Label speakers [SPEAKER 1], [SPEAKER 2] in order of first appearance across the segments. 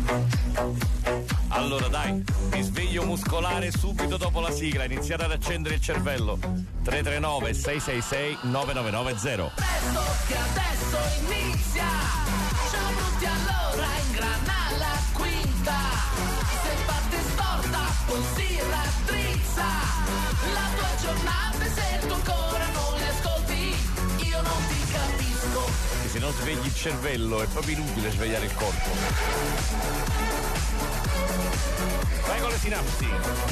[SPEAKER 1] Allora dai, risveglio muscolare subito dopo la sigla, iniziate ad accendere il cervello. 339 666 9990.
[SPEAKER 2] Presto che adesso inizia. Ciao brutti, allora ingrana la quinta. Se parte storta poi si raddrizza. La tua giornata e se tu ancora non le ascolti io non ti capisco.
[SPEAKER 1] E se non svegli il cervello è proprio inutile svegliare il corpo. Vai con le sinapsi.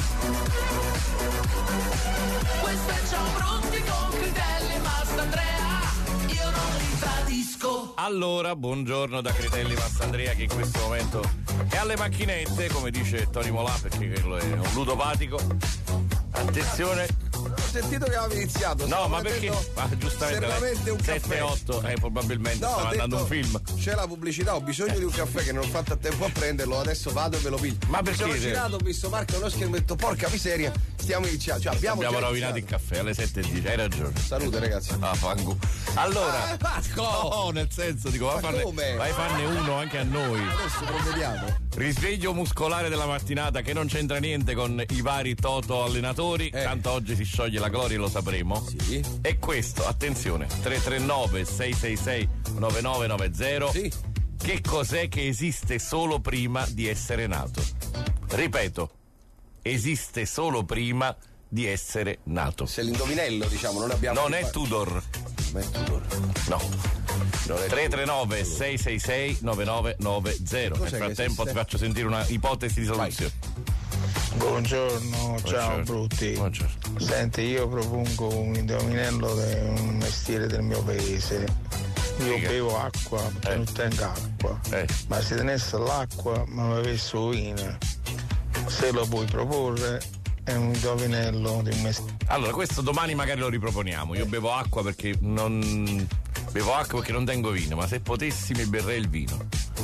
[SPEAKER 2] Questo è Ciao brutti con Critelli e Mastandrea. Io non li tradisco.
[SPEAKER 1] Allora, buongiorno da Critelli Mastandrea che in questo momento è alle macchinette, come dice Tony Molà, perché quello è un ludopatico. Attenzione.
[SPEAKER 3] Ho sentito che avevi iniziato.
[SPEAKER 1] No, ma perché? Ma giustamente
[SPEAKER 3] seriamente un
[SPEAKER 1] 7-8 probabilmente
[SPEAKER 3] no,
[SPEAKER 1] stava andando un film.
[SPEAKER 3] C'è la pubblicità, ho bisogno di un caffè che non ho fatto a tempo a prenderlo, adesso vado e ve lo piglio.
[SPEAKER 1] Ma perché?
[SPEAKER 3] Mi sono girato, ho visto Marco allo schermo e ho detto porca miseria, stiamo iniziando. Cioè, abbiamo
[SPEAKER 1] rovinato il caffè alle 7:10, hai ragione.
[SPEAKER 3] Salute ragazzi.
[SPEAKER 1] Ah, fangu. Allora,
[SPEAKER 3] Marco!
[SPEAKER 1] no, nel senso, dico, vai farne uno anche a noi.
[SPEAKER 3] Adesso provvediamo.
[SPEAKER 1] Risveglio muscolare della mattinata che non c'entra niente con i vari Toto allenatori, tanto oggi si scioglie la gloria e lo sapremo.
[SPEAKER 3] Sì.
[SPEAKER 1] E questo, attenzione, 339 666 9990.
[SPEAKER 3] Sì.
[SPEAKER 1] Che cos'è che esiste solo prima di essere nato? Ripeto, esiste solo prima di essere nato.
[SPEAKER 3] Se l'indovinello, diciamo, non abbiamo.
[SPEAKER 1] Non è Tudor.
[SPEAKER 3] Non è Tudor.
[SPEAKER 1] No. 339 666 9990. Nel frattempo ti faccio sentire una ipotesi di soluzione.
[SPEAKER 4] Buongiorno, ciao brutti.
[SPEAKER 1] Buongiorno.
[SPEAKER 4] Senti, io propongo un indovinello di un mestiere del mio paese. Io bevo acqua perché non tengo acqua. Ma se tenesse l'acqua ma mi avessi vino, se lo puoi proporre, è un indovinello di un mestiere.
[SPEAKER 1] Allora, questo domani magari lo riproponiamo. Io bevo acqua perché non tengo vino, ma se potessi mi berrei il vino.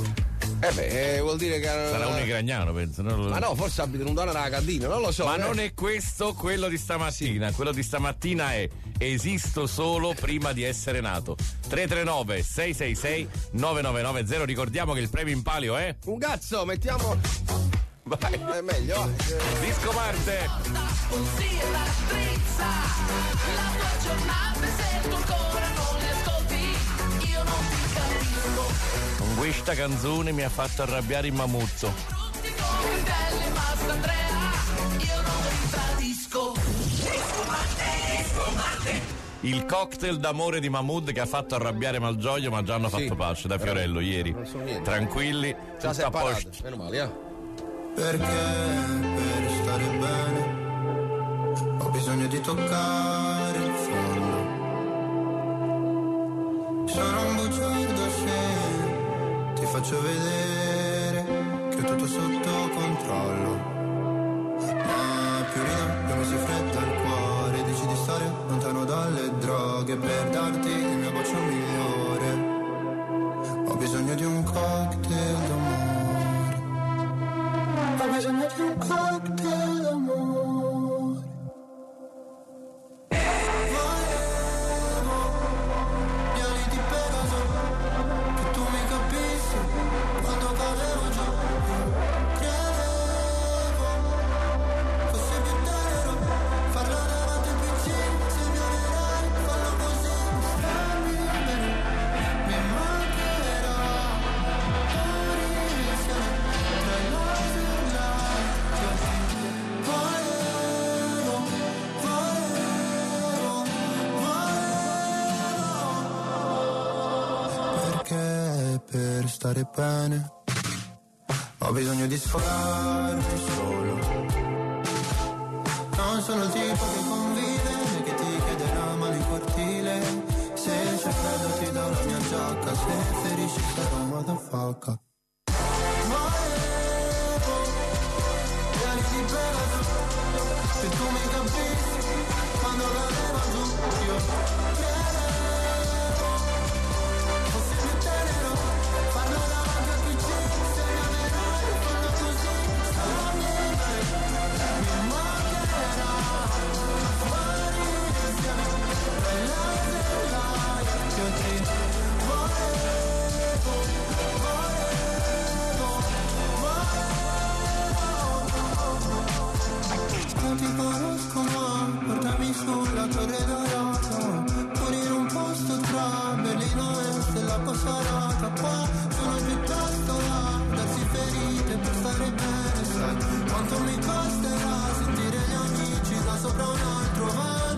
[SPEAKER 3] Vuol dire che
[SPEAKER 1] sarà un Gragnano, penso.
[SPEAKER 3] Ma no, forse abita in un donna nella cantina, non lo so.
[SPEAKER 1] Ma non è questo quello di stamattina. Quello di stamattina è esisto solo prima di essere nato. 339 666 9990. Ricordiamo che il premio in palio è
[SPEAKER 3] un cazzo, mettiamo.
[SPEAKER 1] Vai.
[SPEAKER 3] È meglio.
[SPEAKER 1] Disco Marte.
[SPEAKER 2] Si raddrizza. La tua giornata se tu ancora non le ascolti io non ti capisco.
[SPEAKER 1] Con questa canzone mi ha fatto arrabbiare il Mamuzzo.
[SPEAKER 2] Brutti con Critelli e Mastandrea. Io non li tradisco. Disco Marte.
[SPEAKER 1] Il cocktail d'amore di Mahmood che ha fatto arrabbiare Malgioglio, ma già hanno fatto pace da Fiorello ieri.
[SPEAKER 3] Non so niente.
[SPEAKER 1] Tranquilli,
[SPEAKER 3] già
[SPEAKER 1] tutto a posto.
[SPEAKER 3] Meno male,
[SPEAKER 5] Perché per stare bene ho bisogno di toccare il fondo. Sono un bugiardo se ti faccio vedere che ho tutto sotto controllo. Ma più rido, più mi si fredda il cuore. Dici di stare lontano dalle droghe per darti il mio bacio migliore. Ho bisogno di un cocktail d'amore. Ho bisogno di un cocktail d'amore. Volevo gli ali di Pegaso, che tu mi capissi quando cadevo giù. Credevo fosse più tenero farlo davanti al PC. Se mi amerai, fallo così. Stammi bene, mi mancherà. Ora insieme tra i nostri. Perché per stare bene ho bisogno di sfogarti solo. Non sono il tipo che convive né che ti chiede la mano in cortile. Se c'è freddo ti do la mia giacca, se ferisci sarò un motherfucker. Se tu mi capissi quando cadevo giù, io credevo fosse più tenero farlo davanti al PC. Se mi amerai, fallo così. Stammi bene, mi mancherà. Fuori insieme tra i laser light. Io ti volevo costerà sentire gli amici da sopra un altro van.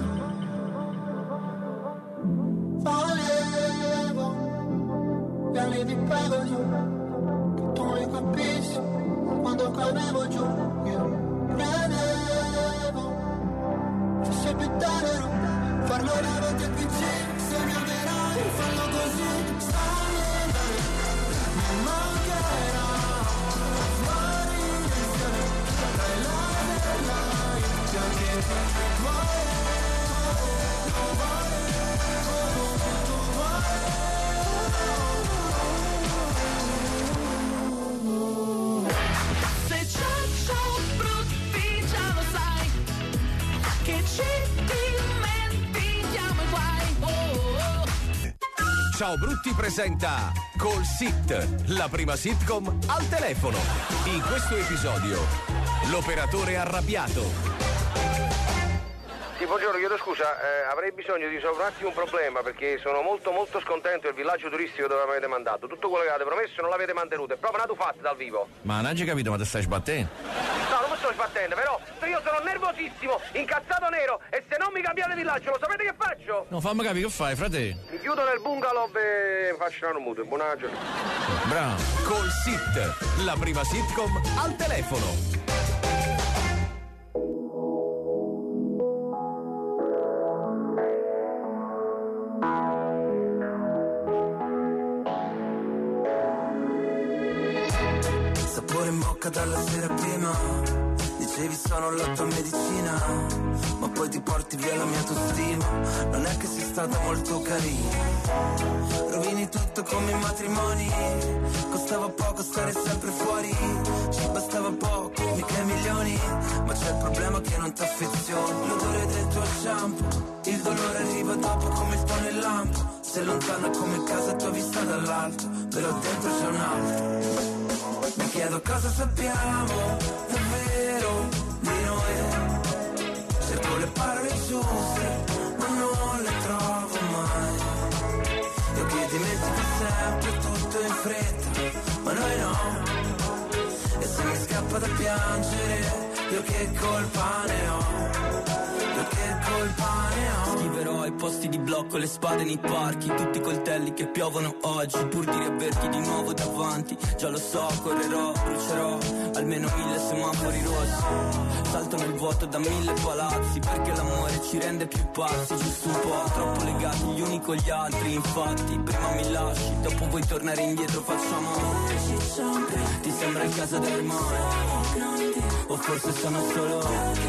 [SPEAKER 5] Volevo gli ali di pegorio, che tu mi capissi quando cadevo giù. Io credevo fosse più tenero farlo da TPC, se mi amerai fallo così. Stai bene, mi mancherà fuori insieme tra i live e live, perché
[SPEAKER 2] se c'è ciò brutti già lo sai, che ci dimentichiamo i guai.
[SPEAKER 6] Ciao Brutti presenta Call Sit, la prima sitcom al telefono. In questo episodio, l'operatore arrabbiato.
[SPEAKER 3] Sì, buongiorno, chiedo scusa, avrei bisogno di risolvere un attimo un problema perché sono molto scontento del villaggio turistico dove mi avete mandato. Tutto quello che avete promesso non l'avete mantenuto, è proprio nato fatto dal vivo.
[SPEAKER 1] Ma non hai capito, ma ti stai sbattendo?
[SPEAKER 3] No, non mi sto sbattendo, però io sono nervosissimo, incazzato nero, e se non mi cambiate villaggio, lo sapete che faccio?
[SPEAKER 1] No, fammi capire che fai, frate.
[SPEAKER 3] Mi chiudo nel bungalow e faccio un mutuo. Buona giornata.
[SPEAKER 6] Bravo. Call Sit, la prima sitcom al telefono.
[SPEAKER 5] Sapore in bocca dalla sera prima, dicevi sono la tua medicina, ma poi ti porti via la mia autostima. Non è che sei stata molto carina, rovini tutto come i matrimoni. Costava poco stare sempre fuori, ci bastava poco, mica milioni. Ma c'è il problema che non t'affezioni. L'odore del tuo shampoo, il dolore arriva dopo come il tuo nel lampo. Sei lontana come casa tua vista dall'alto, però dentro c'è un altro. Mi chiedo cosa sappiamo davvero di noi. Cerco le parole giuste, ma non le trovo mai. Io che dimentico sempre tutto in fretta, ma noi no. E se mi scappa da piangere, io che colpa ne ho? Io che colpa ne ho?
[SPEAKER 7] Scriverò ai posti di blocco le spade nei parchi, tutti i coltelli che piovono oggi, pur di riaverti di nuovo davanti. Già lo so, correrò, brucerò almeno 1000 semafori rossi. Salto nel vuoto da 1000 palazzi, perché l'amore ci rende più pazzi. Giusto un po', troppo legati gli uni con gli altri. Infatti, prima mi lasci, dopo vuoi tornare indietro, facciamo. Ti sembra il caso del mare, o forse sono solo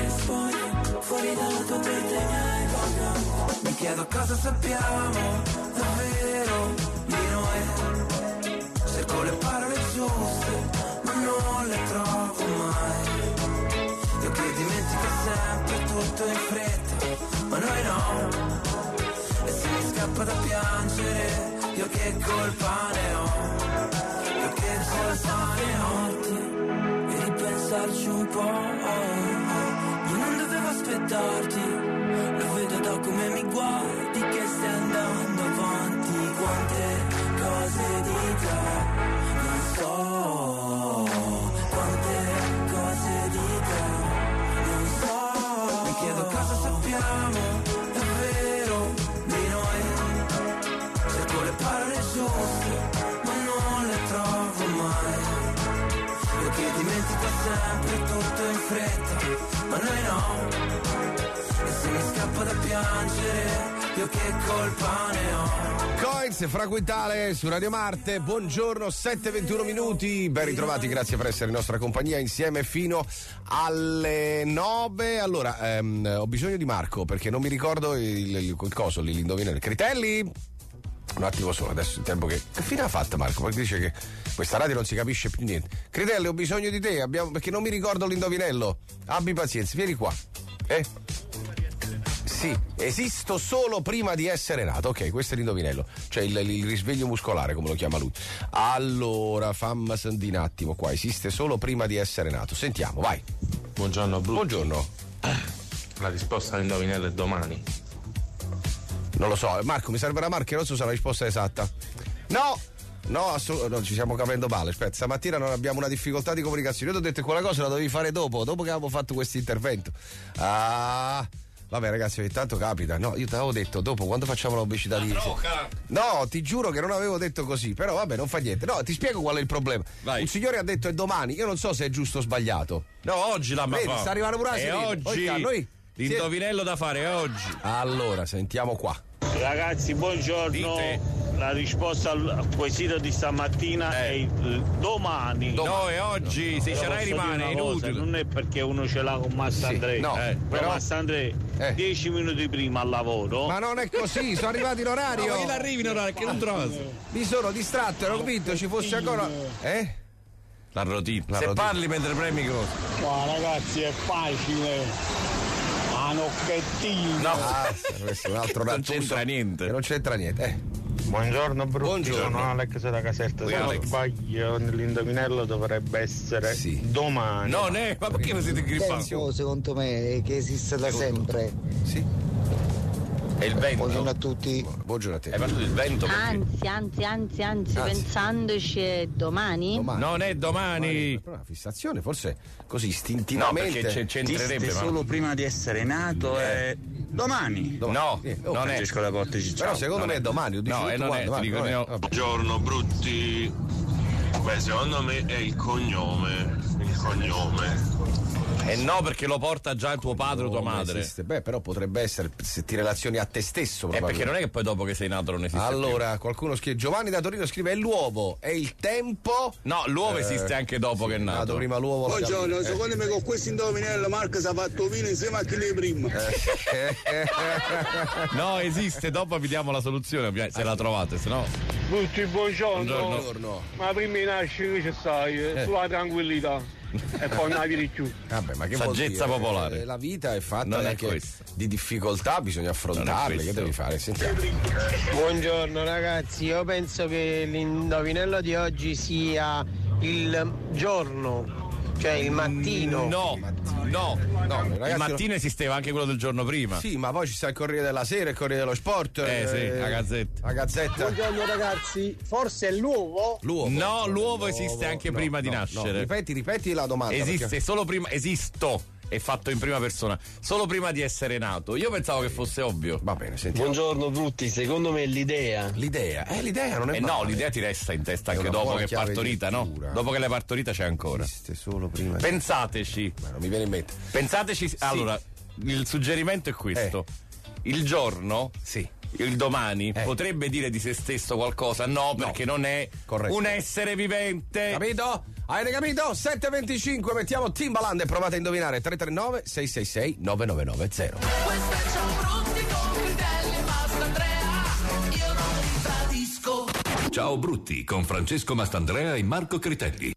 [SPEAKER 7] fuori dalla tua mente.
[SPEAKER 5] Mi chiedo cosa sappiamo davvero di noi. Cerco le parole giuste, ma non le trovo mai. Io che dimentico sempre tutto in fretta, ma noi no. E se mi scappa da piangere, io che colpa ne ho? Io che colpa ne ho?
[SPEAKER 7] E ripensarci un po'. Io non dovevo aspettarti, lo vedo da come mi guardi che stai andando avanti. Quante cose di te non so, quante cose di te non so.
[SPEAKER 5] Mi chiedo cosa sappiamo davvero di noi. Cerco le parole giuste, ma non le trovo mai. Io che dimentico sempre tutto in fretta, ma noi no. E se mi scappa da piangere, io che colpa ne ho?
[SPEAKER 3] Coins, Fraquintale su Radio Marte, buongiorno, 7:21 minuti, ben ritrovati, grazie per essere in nostra compagnia insieme fino alle 9. Allora, ho bisogno di Marco perché non mi ricordo il coso lì, l'indovinello. Critelli? Un attimo solo, adesso il tempo che fine ha fatto Marco? Perché dice che questa radio non si capisce più niente. Critelli, ho bisogno di te, perché non mi ricordo l'indovinello. Abbi pazienza, vieni qua. Sì, esisto solo prima di essere nato. Ok, questo è l'indovinello. Cioè il risveglio muscolare, come lo chiama lui. Allora, fammi sentire un attimo qua. Esiste solo prima di essere nato. Sentiamo, vai.
[SPEAKER 8] Buongiorno, Brutti.
[SPEAKER 3] Buongiorno.
[SPEAKER 8] La risposta all'indovinello è domani.
[SPEAKER 3] Non lo so, Marco, mi serve la marca, non so se la risposta è esatta. No, No, no, ci stiamo capendo male. Aspetta, stamattina non abbiamo una difficoltà di comunicazione. Io ti ho detto che quella cosa la dovevi fare dopo che avevamo fatto questo intervento. Vabbè ragazzi, ogni tanto capita. No, io ti avevo detto dopo, quando facciamo la pubblicità di... No, ti giuro che non avevo detto così. Però vabbè, non fa niente. No, ti spiego qual è il problema.
[SPEAKER 1] Vai.
[SPEAKER 3] Un signore ha detto è domani. Io non so se è giusto o sbagliato.
[SPEAKER 1] No, oggi la
[SPEAKER 3] Vedi, sta arrivando pure la
[SPEAKER 1] E
[SPEAKER 3] Serena.
[SPEAKER 1] oggi l'indovinello da fare è oggi.
[SPEAKER 3] Allora, sentiamo qua.
[SPEAKER 9] Ragazzi, buongiorno.
[SPEAKER 1] Dite.
[SPEAKER 9] La risposta al quesito di stamattina è il domani.
[SPEAKER 1] No, è oggi, se ce l'hai rimane inutile.
[SPEAKER 9] Non è perché uno ce l'ha con Massandré.
[SPEAKER 3] No,
[SPEAKER 9] però Massandré 10 minuti prima al lavoro.
[SPEAKER 3] Ma non è così, sono arrivati in orario.
[SPEAKER 1] Ma che arrivi in orario, che non trovi?
[SPEAKER 3] Mi sono distratto, ero convinto ci fosse ancora.
[SPEAKER 1] La routine. Se parli mentre premi cosa?
[SPEAKER 9] Ma ragazzi, è facile. Nocchettino.
[SPEAKER 1] No,
[SPEAKER 3] questo è un altro
[SPEAKER 1] non c'entra niente.
[SPEAKER 3] Non c'entra niente.
[SPEAKER 9] Buongiorno Brutti,
[SPEAKER 3] Buongiorno.
[SPEAKER 9] sono Alex da Caserta. Se non sbaglio, nell'indovinello dovrebbe essere domani.
[SPEAKER 1] Non è, ma perché non siete grippati?
[SPEAKER 10] Secondo me è che esiste da sempre.
[SPEAKER 3] Sì.
[SPEAKER 1] È il vento.
[SPEAKER 10] Buongiorno a tutti.
[SPEAKER 3] Buongiorno a te.
[SPEAKER 1] Hai parlato del vento?
[SPEAKER 11] Anzi, pensandoci è domani?
[SPEAKER 1] Non è domani.
[SPEAKER 3] Una fissazione, forse così
[SPEAKER 1] No,
[SPEAKER 3] istintivamente.
[SPEAKER 1] perché c'entrerebbe.
[SPEAKER 12] Solo prima di essere nato è domani.
[SPEAKER 1] No, non è.
[SPEAKER 12] Francesco da Porte Cicciao.
[SPEAKER 3] Però secondo me è domani. Lo dici
[SPEAKER 1] No,
[SPEAKER 3] tu,
[SPEAKER 1] non è,
[SPEAKER 3] domani,
[SPEAKER 1] ti dico
[SPEAKER 3] non è.
[SPEAKER 1] no.
[SPEAKER 8] Buongiorno Brutti. Beh, secondo me è il cognome.
[SPEAKER 1] E no, perché lo porta già il tuo padre o tua madre.
[SPEAKER 3] Esiste. Beh, però potrebbe essere se ti relazioni a te stesso.
[SPEAKER 1] Perché non è che poi dopo che sei nato non esiste
[SPEAKER 3] Allora, qualcuno scrive, Giovanni da Torino scrive, è l'uovo, è il tempo.
[SPEAKER 1] No, l'uovo esiste anche dopo che è nato.
[SPEAKER 3] Prima l'uovo.
[SPEAKER 13] Buongiorno, secondo me con questo indovinello Marco si è fatto vino insieme a chi ne prima.
[SPEAKER 1] No, esiste, dopo vi diamo la soluzione, se la trovate, se no.
[SPEAKER 9] Tutti buongiorno.
[SPEAKER 3] Buongiorno.
[SPEAKER 9] Ma prima di nascere che sai, sulla tranquillità. E poi non di più.
[SPEAKER 3] Vabbè, ma che
[SPEAKER 1] saggezza
[SPEAKER 3] vuol dire?
[SPEAKER 1] popolare.
[SPEAKER 3] La vita è fatta
[SPEAKER 1] Non è
[SPEAKER 3] anche
[SPEAKER 1] questo.
[SPEAKER 3] di difficoltà, bisogna affrontarle. Che devi fare? Sentiamo.
[SPEAKER 14] Buongiorno ragazzi, io penso che l'indovinello di oggi sia il giorno, cioè il mattino.
[SPEAKER 1] No,
[SPEAKER 3] ragazzi,
[SPEAKER 1] il mattino esisteva anche quello del giorno prima.
[SPEAKER 3] Sì, ma poi ci sta il Corriere della Sera, il Corriere dello Sport.
[SPEAKER 1] Sì, la Gazzetta.
[SPEAKER 3] La Gazzetta.
[SPEAKER 14] Buongiorno ragazzi, forse è l'uovo?
[SPEAKER 1] No, l'uovo esiste anche prima di nascere.
[SPEAKER 3] Ripeti la domanda.
[SPEAKER 1] Esiste solo prima. Esisto. È fatto in prima persona, solo prima di essere nato. Io pensavo che fosse ovvio.
[SPEAKER 3] Va bene, sentiamo.
[SPEAKER 12] Buongiorno Brutti, secondo me è l'idea.
[SPEAKER 3] L'idea non è
[SPEAKER 1] no, l'idea ti resta in testa anche dopo che è partorita, no? Dopo che l'hai partorita c'è ancora.
[SPEAKER 3] Esiste solo prima.
[SPEAKER 1] Pensateci.
[SPEAKER 3] Ma non mi viene in mente.
[SPEAKER 1] Pensateci. Allora, il suggerimento è questo. Il giorno, il domani, potrebbe dire di se stesso qualcosa? No, perché non è un essere vivente.
[SPEAKER 3] Capito? Avete capito? 7:25, mettiamo Timbaland e provate a indovinare. 339 666 9990.
[SPEAKER 2] Questo è Ciao Brutti con Critelli e Mastandrea. Io non li tradisco.
[SPEAKER 6] Ciao Brutti con Francesco Mastandrea e Marco Critelli.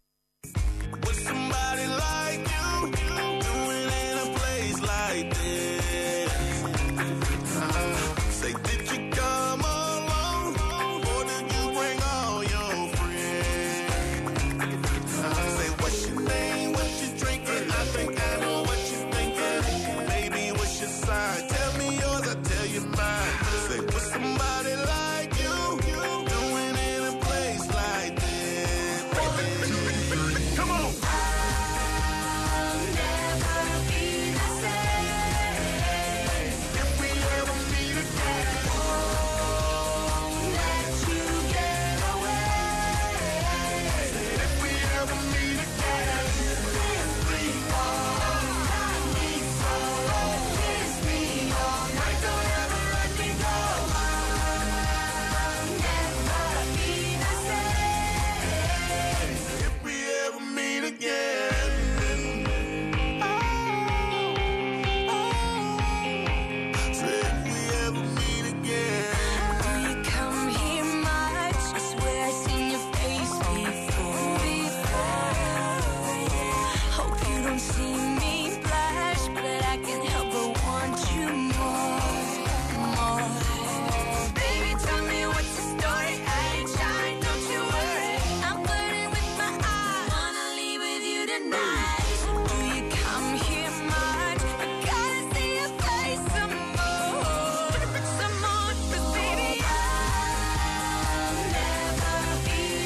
[SPEAKER 5] Tell me yours, I tell you mine. Say, with somebody like you, doing in a place like this. Come on. I'll never be the same. If we ever meet again, won't let you get away. If we ever meet again, simply I need sorrow. Be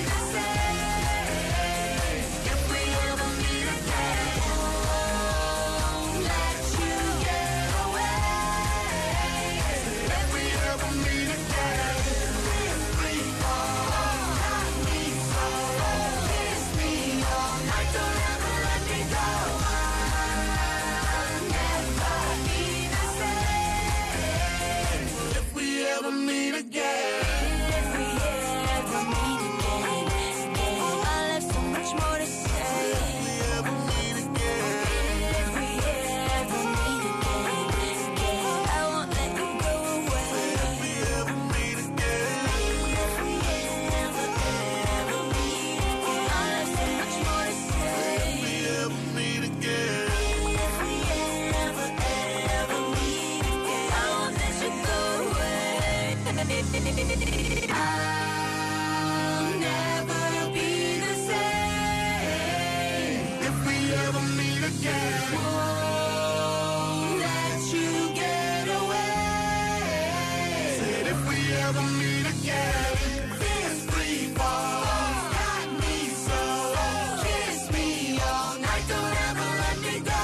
[SPEAKER 2] again. Won't let you get away. Said if we ever meet again, this free fall. Got me so, kiss me all night, don't ever let me go.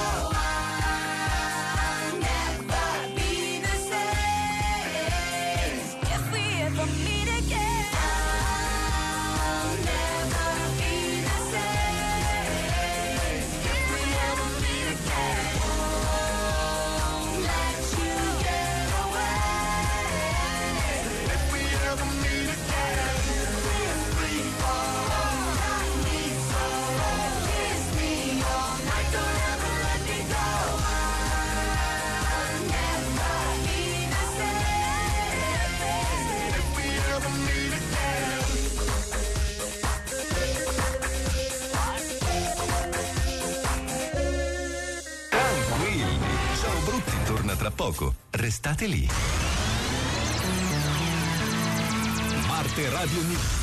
[SPEAKER 2] I'll never be the same. If we ever meet again, I'll never be the same. If we ever meet again, won't let you get away. If we ever meet again, we're free fall. Got me so, kiss me all night, don't ever let me go. I'll never be the same. If we ever meet again.
[SPEAKER 6] Tranquilli, Ciao Brutti torna tra poco. Restate lì. Marte Radio News.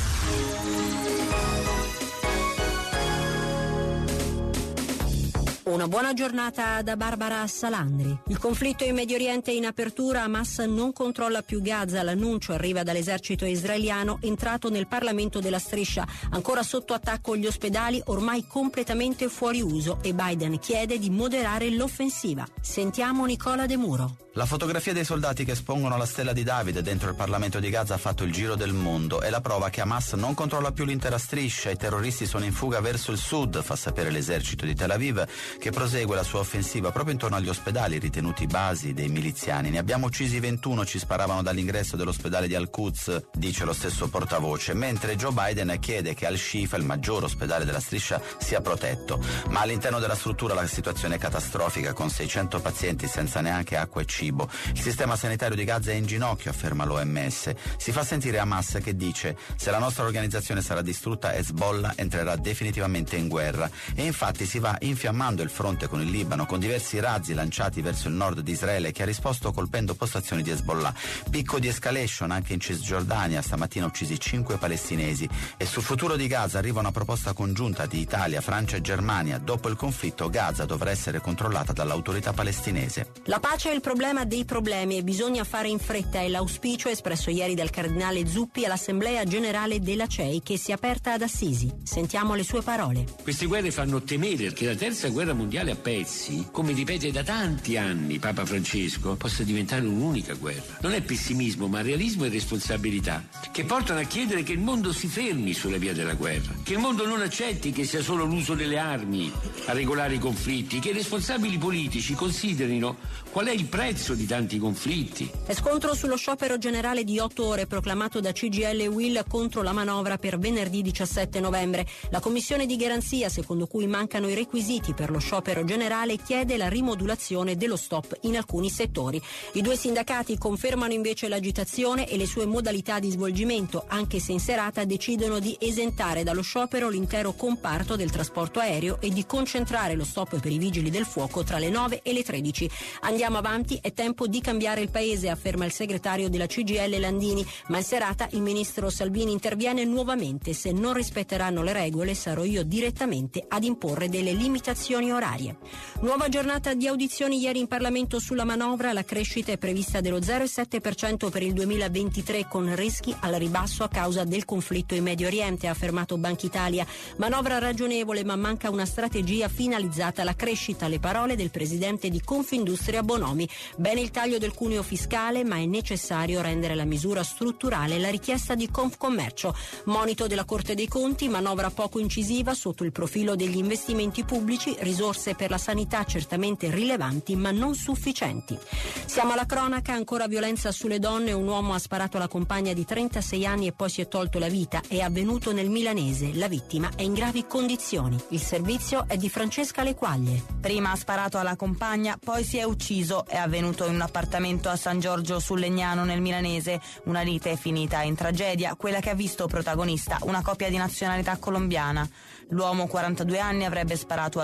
[SPEAKER 15] Una buona giornata da Barbara Salandri. Il conflitto in Medio Oriente è in apertura, Hamas non controlla più Gaza, l'annuncio arriva dall'esercito israeliano entrato nel Parlamento della Striscia, ancora sotto attacco gli ospedali ormai completamente fuori uso e Biden chiede di moderare l'offensiva. Sentiamo Nicola De Muro.
[SPEAKER 16] La fotografia dei soldati che espongono la stella di Davide dentro il Parlamento di Gaza ha fatto il giro del mondo. È la prova che Hamas non controlla più l'intera striscia, i terroristi sono in fuga verso il sud, fa sapere l'esercito di Tel Aviv, che prosegue la sua offensiva proprio intorno agli ospedali ritenuti basi dei miliziani. Ne abbiamo uccisi 21, ci sparavano dall'ingresso dell'ospedale di Al-Quds, dice lo stesso portavoce, mentre Joe Biden chiede che Al-Shifa, il maggior ospedale della striscia, sia protetto. Ma all'interno della struttura la situazione è catastrofica, con 600 pazienti senza neanche acqua e cibo. Il sistema sanitario di Gaza è in ginocchio, afferma l'OMS. Si fa sentire Hamas che dice: se la nostra organizzazione sarà distrutta, Hezbollah entrerà definitivamente in guerra. E infatti si va infiammando il fronte con il Libano, con diversi razzi lanciati verso il nord di Israele, che ha risposto colpendo postazioni di Hezbollah. Picco di escalation anche in Cisgiordania, stamattina uccisi 5 palestinesi. E sul futuro di Gaza arriva una proposta congiunta di Italia, Francia e Germania. Dopo il conflitto Gaza dovrà essere controllata dall'autorità palestinese.
[SPEAKER 15] La pace è il problema dei problemi e bisogna fare in fretta, è l'auspicio espresso ieri dal cardinale Zuppi all'Assemblea Generale della CEI che si è aperta ad Assisi. Sentiamo le sue parole.
[SPEAKER 17] Queste guerre fanno temere che la terza guerra mondiale a pezzi, come ripete da tanti anni Papa Francesco, possa diventare un'unica guerra. Non è pessimismo, ma realismo e responsabilità che portano a chiedere che il mondo si fermi sulla via della guerra, che il mondo non accetti che sia solo l'uso delle armi a regolare i conflitti, che i responsabili politici considerino qual è il prezzo di tanti conflitti.
[SPEAKER 15] È scontro sullo sciopero generale di 8 ore proclamato da CGIL e UIL contro la manovra per venerdì 17 novembre. La commissione di garanzia, secondo cui mancano i requisiti per lo sciopero generale, chiede la rimodulazione dello stop in alcuni settori. I due sindacati confermano invece l'agitazione e le sue modalità di svolgimento, anche se in serata decidono di esentare dallo sciopero l'intero comparto del trasporto aereo e di concentrare lo stop per i vigili del fuoco tra le 9 e le 13. Andiamo avanti, è tempo di cambiare il paese, afferma il segretario della CGIL Landini, ma in serata il ministro Salvini interviene nuovamente: se non rispetteranno le regole sarò io direttamente ad imporre delle limitazioni orarie. Nuova giornata di audizioni ieri in Parlamento sulla manovra, la crescita è prevista dello 0,7% per il 2023 con rischi al ribasso a causa del conflitto in Medio Oriente, ha affermato Banca Italia. Manovra ragionevole ma manca una strategia finalizzata alla crescita, le parole del presidente di Confindustria Bonomi. Bene il taglio del cuneo fiscale, ma è necessario rendere la misura strutturale, la richiesta di Confcommercio. Monito della Corte dei Conti, manovra poco incisiva sotto il profilo degli investimenti pubblici, risorse per la sanità certamente rilevanti ma non sufficienti. Siamo alla cronaca, ancora violenza sulle donne, un uomo ha sparato alla compagna di 36 anni e poi si è tolto la vita, è avvenuto nel Milanese, la vittima è in gravi condizioni. Il servizio è di Francesca Lequaglie.
[SPEAKER 18] Prima ha sparato alla compagna, poi si è ucciso, è avvenuto in un appartamento a San Giorgio sul Legnano nel Milanese. Una lite è finita in tragedia, quella che ha visto protagonista una coppia di nazionalità colombiana. L'uomo, 42 anni, avrebbe sparato almeno 2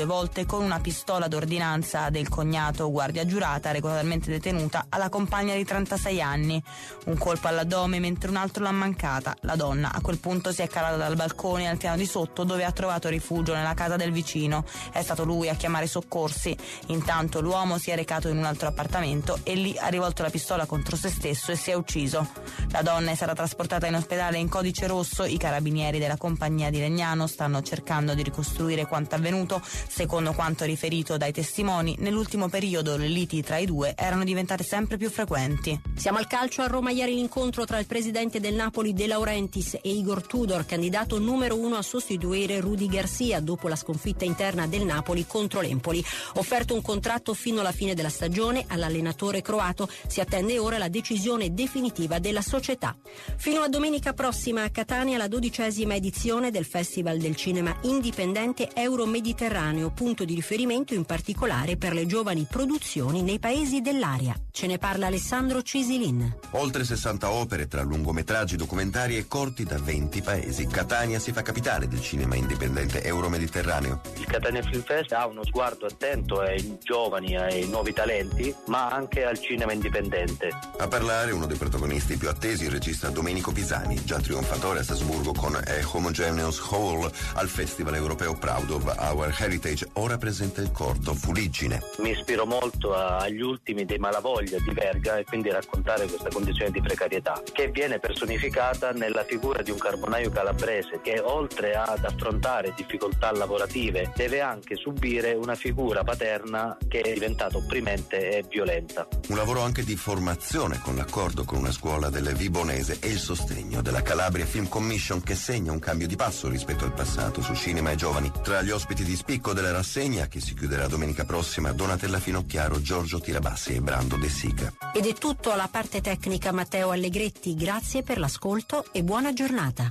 [SPEAKER 18] volte con una pistola d'ordinanza del cognato, guardia giurata, regolarmente detenuta, alla compagna di 36 anni. Un colpo all'addome mentre un altro l'ha mancata. La donna a quel punto si è calata dal balcone al piano di sotto, dove ha trovato rifugio nella casa del vicino. È stato lui a chiamare i soccorsi. Intanto l'uomo si è recato in un altro appartamento e lì ha rivolto la pistola contro se stesso e si è ucciso. La donna è stata trasportata in ospedale in codice rosso. I carabinieri della compagnia di Legnano stanno cercando di ricostruire quanto avvenuto. Secondo quanto riferito dai testimoni, nell'ultimo periodo le liti tra i due erano diventate sempre più frequenti.
[SPEAKER 15] Siamo al calcio. A Roma ieri l'incontro tra il presidente del Napoli De Laurentiis e Igor Tudor, candidato numero 1 a sostituire Rudy Garcia dopo la sconfitta interna del Napoli contro l'Empoli. Offerto un contratto fino alla fine della stagione all'allenatore croato, si attende ora la decisione definitiva della società. Fino a domenica prossima a Catania la 12ª edizione del Festival del Cinema Indipendente Euro-Mediterraneo, punto di riferimento in particolare per le giovani produzioni nei paesi dell'area. Ce ne parla Alessandro Cisilin.
[SPEAKER 19] Oltre 60 opere tra lungometraggi, documentari e corti da 20 paesi. Catania si fa capitale del cinema indipendente Euro-Mediterraneo.
[SPEAKER 20] Il Catania Film Fest ha uno sguardo attento ai giovani, ai nuovi talenti, ma anche al cinema indipendente.
[SPEAKER 19] A parlare uno dei protagonisti più attesi, il regista Domenico Pisani, già trionfatore a Sasburgo con A Homogeneous Whole al Festival Europeo Proud of Our Heritage, ora presenta il corto Fuliggine.
[SPEAKER 20] Mi ispiro molto agli ultimi dei Malavoglia di Verga e quindi raccontare questa condizione di precarietà che viene personificata nella figura di un carbonaio calabrese che, oltre ad affrontare difficoltà lavorative, deve anche subire una figura paterna che è diventata opprimente e violenta.
[SPEAKER 19] Un lavoro anche di formazione con l'accordo con una scuola del Vibonese e il sostegno della Calabria Film Commission, che segna un cambio di passo rispetto al passato su cinema e giovani. Tra gli ospiti di spicco della rassegna, che si chiuderà domenica prossima, Donatella Finocchiaro, Giorgio Tirabassi e Brando De Sica.
[SPEAKER 15] Ed è tutto alla parte tecnica Matteo Allegretti, grazie per l'ascolto e buona giornata.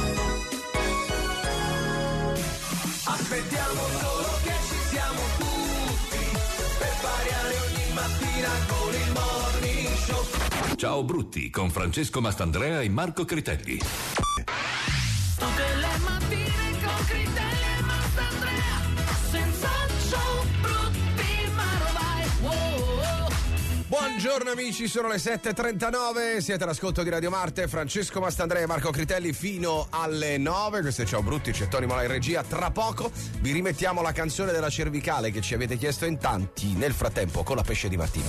[SPEAKER 2] Aspettiamo solo che ci siamo tutti per variare ogni mattina con il Morning Show.
[SPEAKER 6] Ciao Brutti con Francesco Mastandrea e Marco Critelli.
[SPEAKER 2] Tutte le mattine con Critelli e Mastandrea, senza ciao Brutti, ma non vai. Wow.
[SPEAKER 3] Buongiorno amici, sono le 7.39, siete all'ascolto di Radio Marte, Francesco Mastandrea e Marco Critelli fino alle 9, questo è Ciao Brutti, c'è Tony Mola in regia, tra poco vi rimettiamo la canzone della cervicale che ci avete chiesto in tanti, nel frattempo con la Pesce di Martino.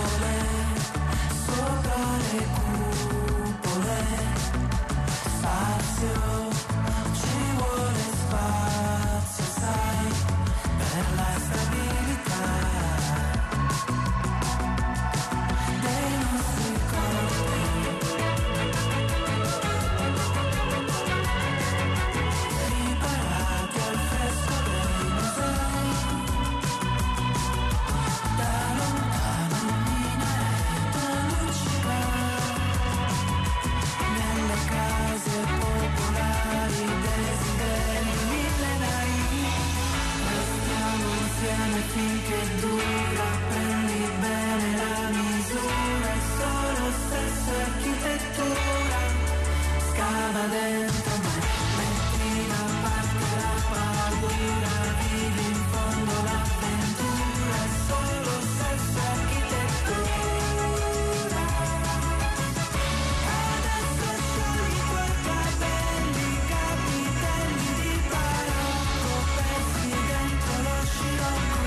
[SPEAKER 2] Sopra le cupole, spazio, ci vuole spazio, sai, per la stabilità dei nostri corpi. Riparati al fresco dei musei, da lontano il minaretto luccica, nelle case popolari, desideri millenari. Restiamo insieme finché dura, prendi bene la misura, è solo stesso architettura, scava dentro me, metti da parte la paura, vivi in fondo l'avventura, è solo stesso architettura. Adesso sciogli i tuoi capelli, capitelli di barocco, persi dentro lo scirocco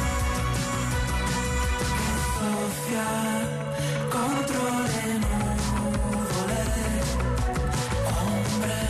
[SPEAKER 2] che soffia contro le nuvole, ombre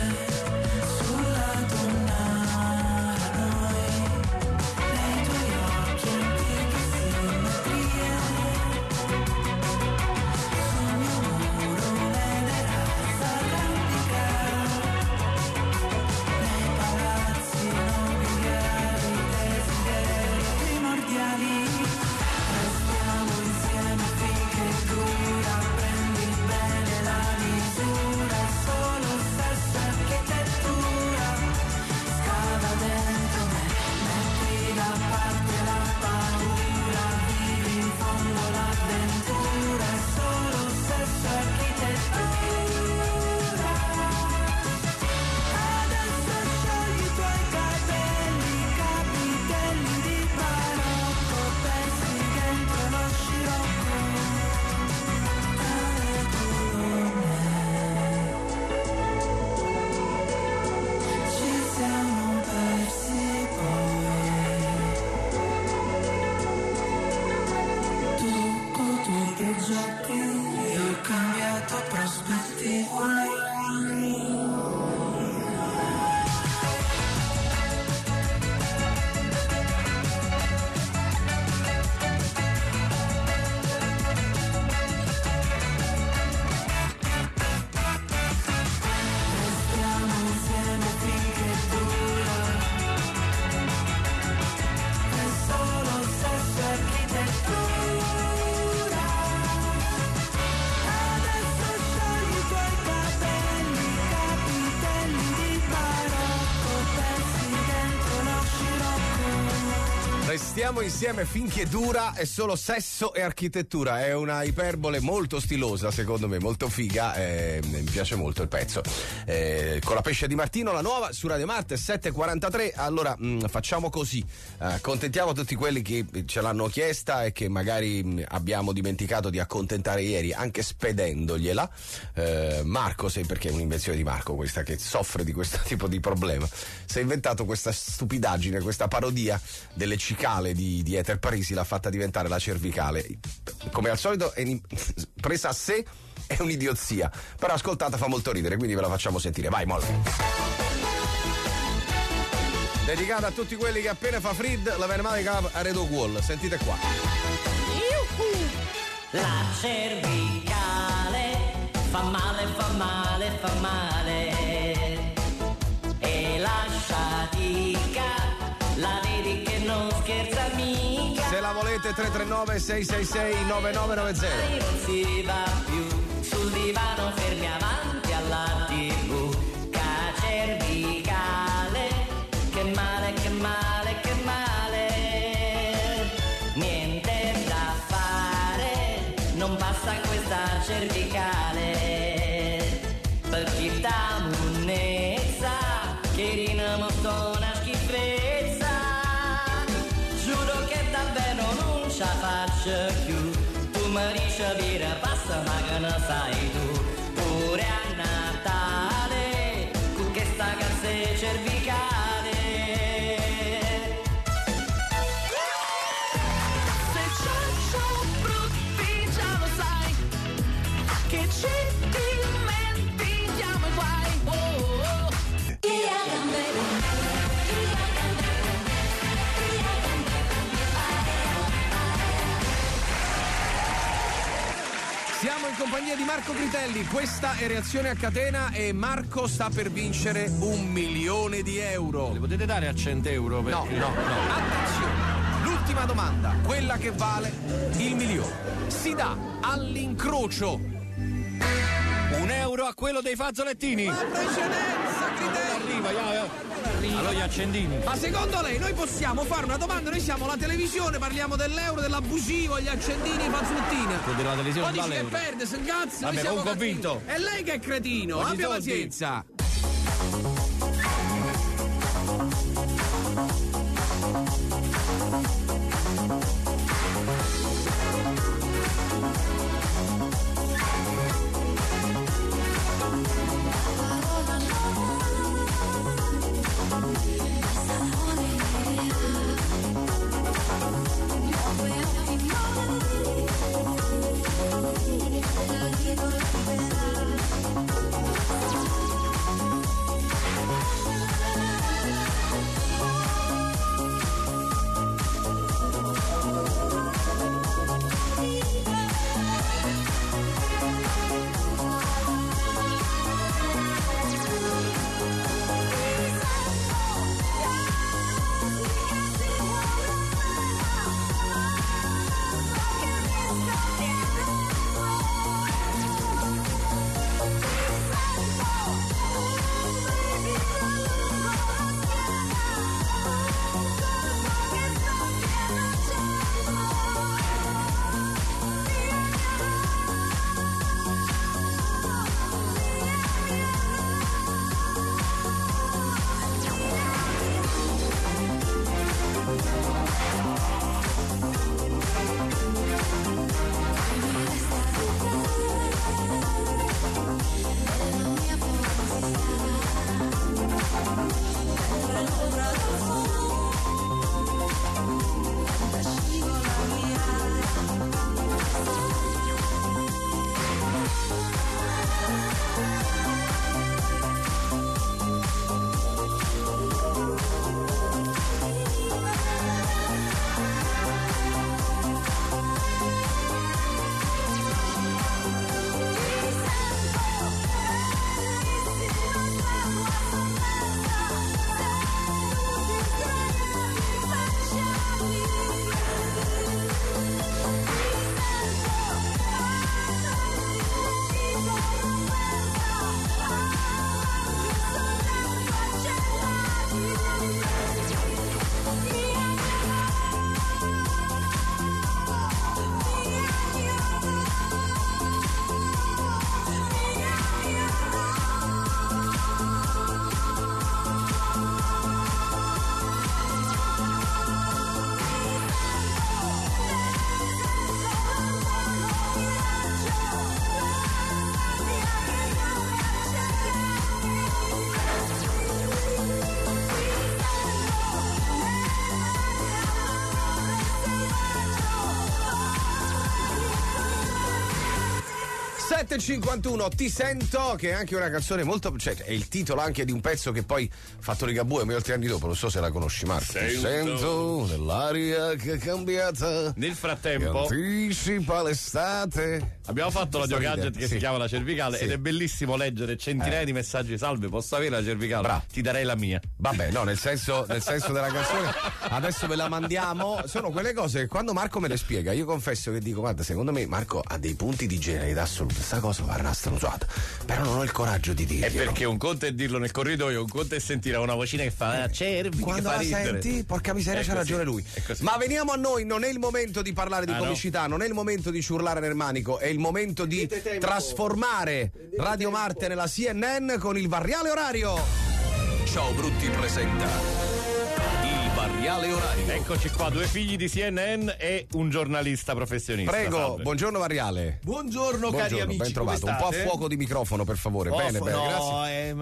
[SPEAKER 3] Restiamo insieme finché dura, è solo sesso e architettura. È una iperbole molto stilosa, secondo me, molto figa. Mi piace molto il pezzo. Con la Pesce di Martino, la nuova su Radio Marte 7:43. Allora facciamo così: accontentiamo tutti quelli che ce l'hanno chiesta e che magari abbiamo dimenticato di accontentare ieri, anche spedendogliela. Marco, perché è un'invenzione di Marco questa, che soffre di questo tipo di problema. Si è inventato questa stupidaggine, questa parodia delle cicale di Ether Parisi, l'ha fatta diventare la cervicale. Come al solito presa a sé è un'idiozia, però ascoltata fa molto ridere, quindi ve la facciamo sentire. Vai, molla. Dedicata a tutti quelli che appena fa fred la vermatica a Redo Wall. Sentite qua.
[SPEAKER 2] La cervicale fa male, fa male, fa male. E la sciatica la vedi che non scherza mica.
[SPEAKER 3] Se la volete 339 666 9990.
[SPEAKER 2] Non si va più sul divano fermi avanti alla TV. Ca cervicale, che male, che male, che male. Niente da fare, non passa questa cervicale. Perché da munnezza che rinamostò una schifezza. Giuro che davvero non ce la faccio più. Tu mi dici vira passa ma che ne sai tu. Pure a Natale con questa calze cervicale. Se c'ho brutti già lo sai che ci dimentichiamo i guai. Oh, oh, oh.
[SPEAKER 3] Siamo in compagnia di Marco Critelli, questa è Reazione a Catena e Marco sta per vincere €1.000.000.
[SPEAKER 1] Le potete dare a 100 euro?
[SPEAKER 3] No. Attenzione, l'ultima domanda, quella che vale il milione, si dà all'incrocio
[SPEAKER 1] €1 a quello dei fazzolettini.
[SPEAKER 14] Ma precedenza, Critelli!
[SPEAKER 1] Arriva. Allora gli accendini.
[SPEAKER 14] Ma secondo lei noi possiamo fare una domanda? Noi siamo la televisione, parliamo dell'euro, dell'abusivo, gli accendini, i fazzolettini.
[SPEAKER 1] Della televisione
[SPEAKER 14] poi dice che perde, se incazza.
[SPEAKER 1] Vabbè,
[SPEAKER 14] siamo
[SPEAKER 1] convinto.
[SPEAKER 14] È lei che è cretino, abbia pazienza.
[SPEAKER 3] 7:51, Ti sento, che è anche una canzone molto, cioè è il titolo anche di un pezzo che poi fatto Ligabue molti anni dopo, non so se la conosci, Marco. Ti sento nell'aria che è cambiata.
[SPEAKER 1] Nel frattempo
[SPEAKER 3] che anticipa l'estate.
[SPEAKER 1] Abbiamo fatto la gadget che si chiama la cervicale ed è bellissimo leggere centinaia di messaggi. Salve, posso avere la cervicale?
[SPEAKER 3] Bravo.
[SPEAKER 1] Ti darei la mia.
[SPEAKER 3] Vabbè, no, nel senso della canzone adesso ve la mandiamo. Sono quelle cose che quando Marco me le spiega io confesso che dico guarda, secondo me Marco ha dei punti di genialità assoluta, sta cosa va una stronzata, però non ho il coraggio di dirlo.
[SPEAKER 1] È perché un conto è dirlo nel corridoio, un conto è sentire una vocina che fa cervi,
[SPEAKER 3] quando
[SPEAKER 1] che fa
[SPEAKER 3] la
[SPEAKER 1] ridere.
[SPEAKER 3] senti, porca miseria, c'ha ragione lui. Ma veniamo a noi, non è il momento di parlare di comicità, non è il momento di ciurlare nel manico, è il momento di trasformare Radio Marte nella CNN con il variale orario.
[SPEAKER 6] Ciao Brutti presenta il variale orario.
[SPEAKER 1] Eccoci qua, due figli di CNN e un giornalista professionista.
[SPEAKER 3] Prego,
[SPEAKER 1] salve.
[SPEAKER 3] buongiorno variale.
[SPEAKER 21] Buongiorno cari amici,
[SPEAKER 3] ben trovato. Un po' a fuoco di microfono per favore. Bene, grazie.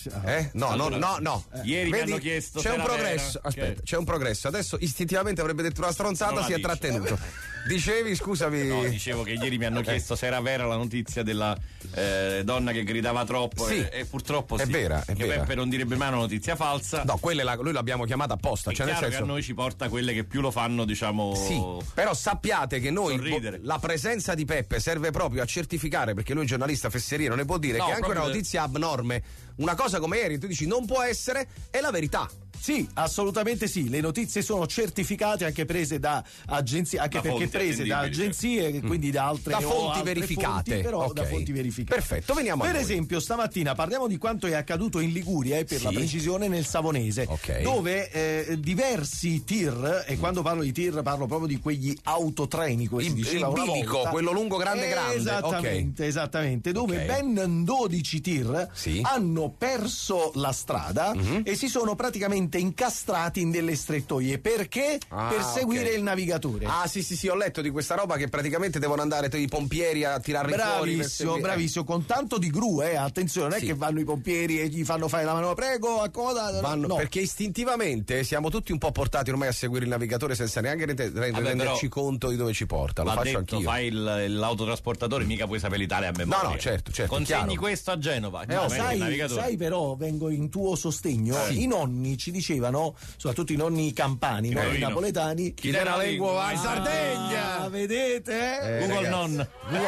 [SPEAKER 3] No.
[SPEAKER 1] Ieri mi hanno chiesto
[SPEAKER 3] c'è un progresso. Aspetta, c'è un progresso. Adesso istintivamente avrebbe detto una stronzata, si è trattenuto. Dicevi, scusami.
[SPEAKER 1] No, dicevo che ieri mi hanno chiesto se era vera la notizia della donna che gridava troppo.
[SPEAKER 3] Sì.
[SPEAKER 1] E purtroppo
[SPEAKER 3] è
[SPEAKER 1] sì.
[SPEAKER 3] Vera, è
[SPEAKER 1] che
[SPEAKER 3] vera.
[SPEAKER 1] Peppe non direbbe mai una notizia falsa.
[SPEAKER 3] No, noi l'abbiamo chiamata apposta.
[SPEAKER 1] È
[SPEAKER 3] cioè,
[SPEAKER 1] chiaro
[SPEAKER 3] nel senso...
[SPEAKER 1] che a noi ci porta quelle che più lo fanno, diciamo.
[SPEAKER 3] Sì, però sappiate che noi
[SPEAKER 1] sorridere.
[SPEAKER 3] La presenza di Peppe serve proprio a certificare, perché lui è giornalista fesseria, non ne può dire che anche una notizia abnorme, una cosa come ieri, tu dici non può essere, è la verità.
[SPEAKER 21] Sì, assolutamente sì. Le notizie sono certificate, anche prese da agenzie, anche perché prese da agenzie, quindi da altre
[SPEAKER 3] fonti verificate.
[SPEAKER 21] Fonti, però da fonti verificate.
[SPEAKER 3] Perfetto, veniamo a
[SPEAKER 21] Per
[SPEAKER 3] noi.
[SPEAKER 21] esempio, stamattina parliamo di quanto è accaduto in Liguria e per la precisione nel Savonese, dove diversi tir, e quando parlo di tir parlo proprio di quegli autotreni, come si diceva
[SPEAKER 3] il
[SPEAKER 21] una
[SPEAKER 3] bilico,
[SPEAKER 21] volta.
[SPEAKER 3] quello lungo grande.
[SPEAKER 21] Esattamente, dove ben 12 tir hanno perso la strada e si sono praticamente incastrati in delle strettoie. Perché? Per seguire il navigatore.
[SPEAKER 3] Sì, ho letto di questa roba che praticamente devono andare i pompieri a tirarli fuori.
[SPEAKER 21] Bravissimo, con tanto di gru, attenzione, non è che vanno i pompieri e gli fanno fare la mano, prego, accomoda. No.
[SPEAKER 3] Perché istintivamente siamo tutti un po' portati ormai a seguire il navigatore senza neanche renderci conto di dove ci porta. Lo faccio anch'io.
[SPEAKER 1] Fai l'autotrasportatore, mica puoi sapere l'Italia a memoria.
[SPEAKER 3] No, certo.
[SPEAKER 1] Consegni
[SPEAKER 3] chiaro.
[SPEAKER 1] questo a Genova.
[SPEAKER 21] Sai però, vengo in tuo sostegno. I nonni ci dicevano, soprattutto i nonni campani, i nonni napoletani,
[SPEAKER 3] chi te la lingua va in Sardegna,
[SPEAKER 21] vedete?
[SPEAKER 1] Google non.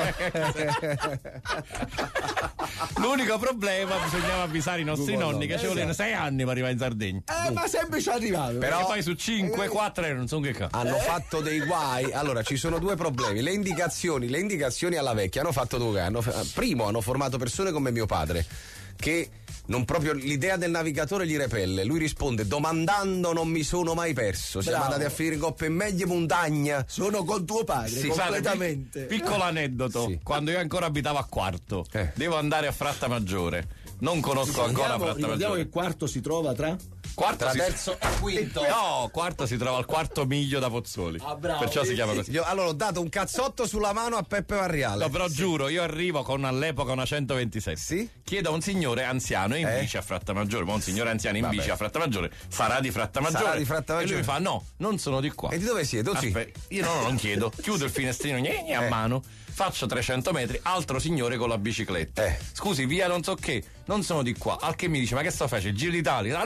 [SPEAKER 1] L'unico problema, bisognava avvisare i nostri nonni che ci volevano 6 anni per arrivare in Sardegna.
[SPEAKER 21] Ma sempre ci arrivavano.
[SPEAKER 1] Però poi su 5, 4 non so che cazzo.
[SPEAKER 3] Hanno fatto dei guai. Allora, ci sono due problemi. Le indicazioni alla vecchia hanno fatto due guai. Primo, hanno formato persone come mio padre, che non proprio l'idea del navigatore gli repelle. Lui risponde: domandando non mi sono mai perso. Siamo andati a finire in coppe in meglio montagna.
[SPEAKER 21] Sono con tuo padre, completamente.
[SPEAKER 1] Piccolo aneddoto: quando io ancora abitavo a Quarto, devo andare a Frattamaggiore. Non conosco ancora Frattamaggiore.
[SPEAKER 21] Ricordiamo che Quarto si trova tra
[SPEAKER 3] terzo e quinto.
[SPEAKER 1] No, Quarto si trova al quarto miglio da Pozzuoli.
[SPEAKER 21] Bravo,
[SPEAKER 1] perciò si chiama così.
[SPEAKER 3] Allora ho dato un cazzotto sulla mano a Peppe Varriale.
[SPEAKER 1] No, però giuro, io arrivo con all'epoca una 127.
[SPEAKER 3] Sì?
[SPEAKER 1] Chiedo a un signore anziano in bici a Frattamaggiore, ma un signore anziano in bici a Frattamaggiore sarà di Frattamaggiore. E lui mi fa: no, non sono di qua.
[SPEAKER 3] E di dove siete?
[SPEAKER 1] Io non chiedo. Chiudo il finestrino a mano. Faccio 300 metri, altro signore con la bicicletta. Scusi, via non so che, non sono di qua. Al che mi dice: ma che sto facendo? Il Giro d'Italia?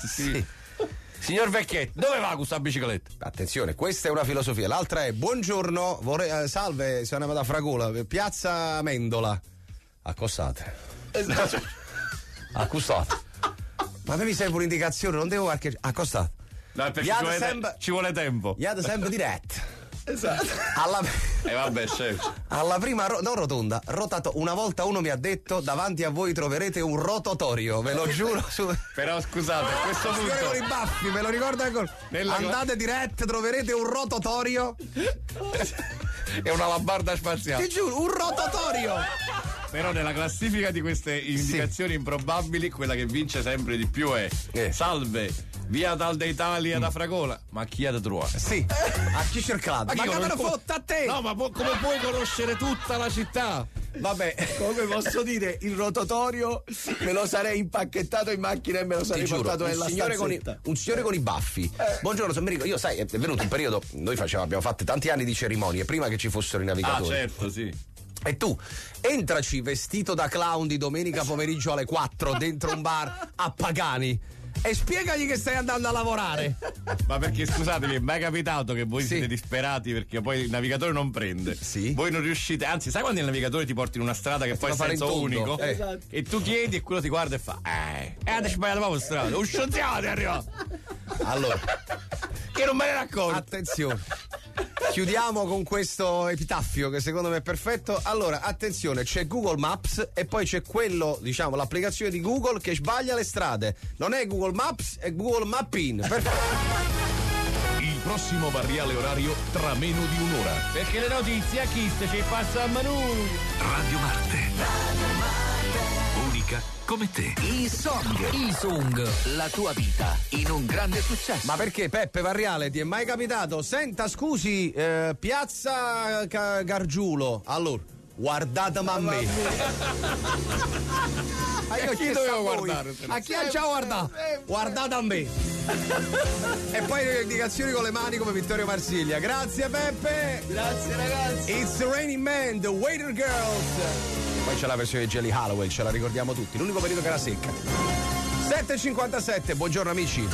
[SPEAKER 1] Signor Vecchietto, dove va questa bicicletta?
[SPEAKER 3] Attenzione, questa è una filosofia. L'altra è: buongiorno, salve, sono da Fragola, piazza Mendola. Accostate. Accostate. Ma a me mi serve un'indicazione, non devo accostate.
[SPEAKER 1] No, perché ci vuole tempo.
[SPEAKER 3] Iate sempre diretto.
[SPEAKER 21] Esatto.
[SPEAKER 1] Vabbè, chef.
[SPEAKER 3] Alla prima non rotonda, una volta uno mi ha detto: davanti a voi troverete un rotatorio, ve lo giuro.
[SPEAKER 1] Però scusate, a questo punto
[SPEAKER 3] signore con i baffi, me lo ricordo ancora. Andate diretto, troverete un rotatorio.
[SPEAKER 1] È una labarda spaziale.
[SPEAKER 3] Ti giuro, un rotatorio.
[SPEAKER 1] Però nella classifica di queste indicazioni improbabili, quella che vince sempre di più è salve, via Tal d'Italia da Fragola. Ma chi ha da trovare?
[SPEAKER 3] Sì, a chi cercate?
[SPEAKER 21] Ma che me lo fotta a te?
[SPEAKER 1] No, ma come puoi conoscere tutta la città?
[SPEAKER 21] Vabbè, come posso dire, il rotatorio me lo sarei impacchettato in macchina e me lo sarei portato nella stanzetta.
[SPEAKER 3] Un signore con i baffi. Buongiorno, sono Merico. Io sai, è venuto un periodo, noi abbiamo fatto tanti anni di cerimonie prima che ci fossero i navigatori.
[SPEAKER 1] Ah, certo, sì.
[SPEAKER 3] E tu entraci vestito da clown di domenica pomeriggio alle 4 dentro un bar a Pagani e spiegagli che stai andando a lavorare.
[SPEAKER 1] Ma perché scusatemi, è mai capitato che voi siete disperati perché poi il navigatore non prende?
[SPEAKER 3] Sì.
[SPEAKER 1] Voi non riuscite, anzi, sai quando il navigatore ti porta in una strada che poi è senso unico?
[SPEAKER 3] Esatto.
[SPEAKER 1] E tu chiedi e quello ti guarda e fa adesso sbagliato proprio strada, un scienziato è arrivato.
[SPEAKER 3] Allora,
[SPEAKER 1] che non me ne racconto.
[SPEAKER 3] Attenzione. Chiudiamo con questo epitaffio che secondo me è perfetto. Allora, attenzione, c'è Google Maps e poi c'è quello, diciamo, l'applicazione di Google che sbaglia le strade. Non è Google Maps, è Google Mappin. Perfetto.
[SPEAKER 6] Il prossimo variale orario tra meno di un'ora.
[SPEAKER 1] Perché le notizie a chi ci passa a Manu.
[SPEAKER 6] Radio Marte. Unica come te.
[SPEAKER 4] I Song, la tua vita in un grande successo.
[SPEAKER 3] Ma perché Peppe Varriale ti è mai capitato? Senta, scusi, piazza Gargiulo. Allora, guardatemi a me.
[SPEAKER 1] Ma io chi dovevo guardare?
[SPEAKER 3] A chi ha già guardato? Guardate a me. E poi le indicazioni con le mani come Vittorio Marsiglia. Grazie Peppe.
[SPEAKER 21] Grazie ragazzi.
[SPEAKER 3] It's Raining Man, The Waiter Girls. Poi c'è la versione di Jelly Hallowell, ce la ricordiamo tutti. L'unico periodo che era secca. 7:57, buongiorno amici.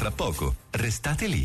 [SPEAKER 6] tra poco. Restate lì.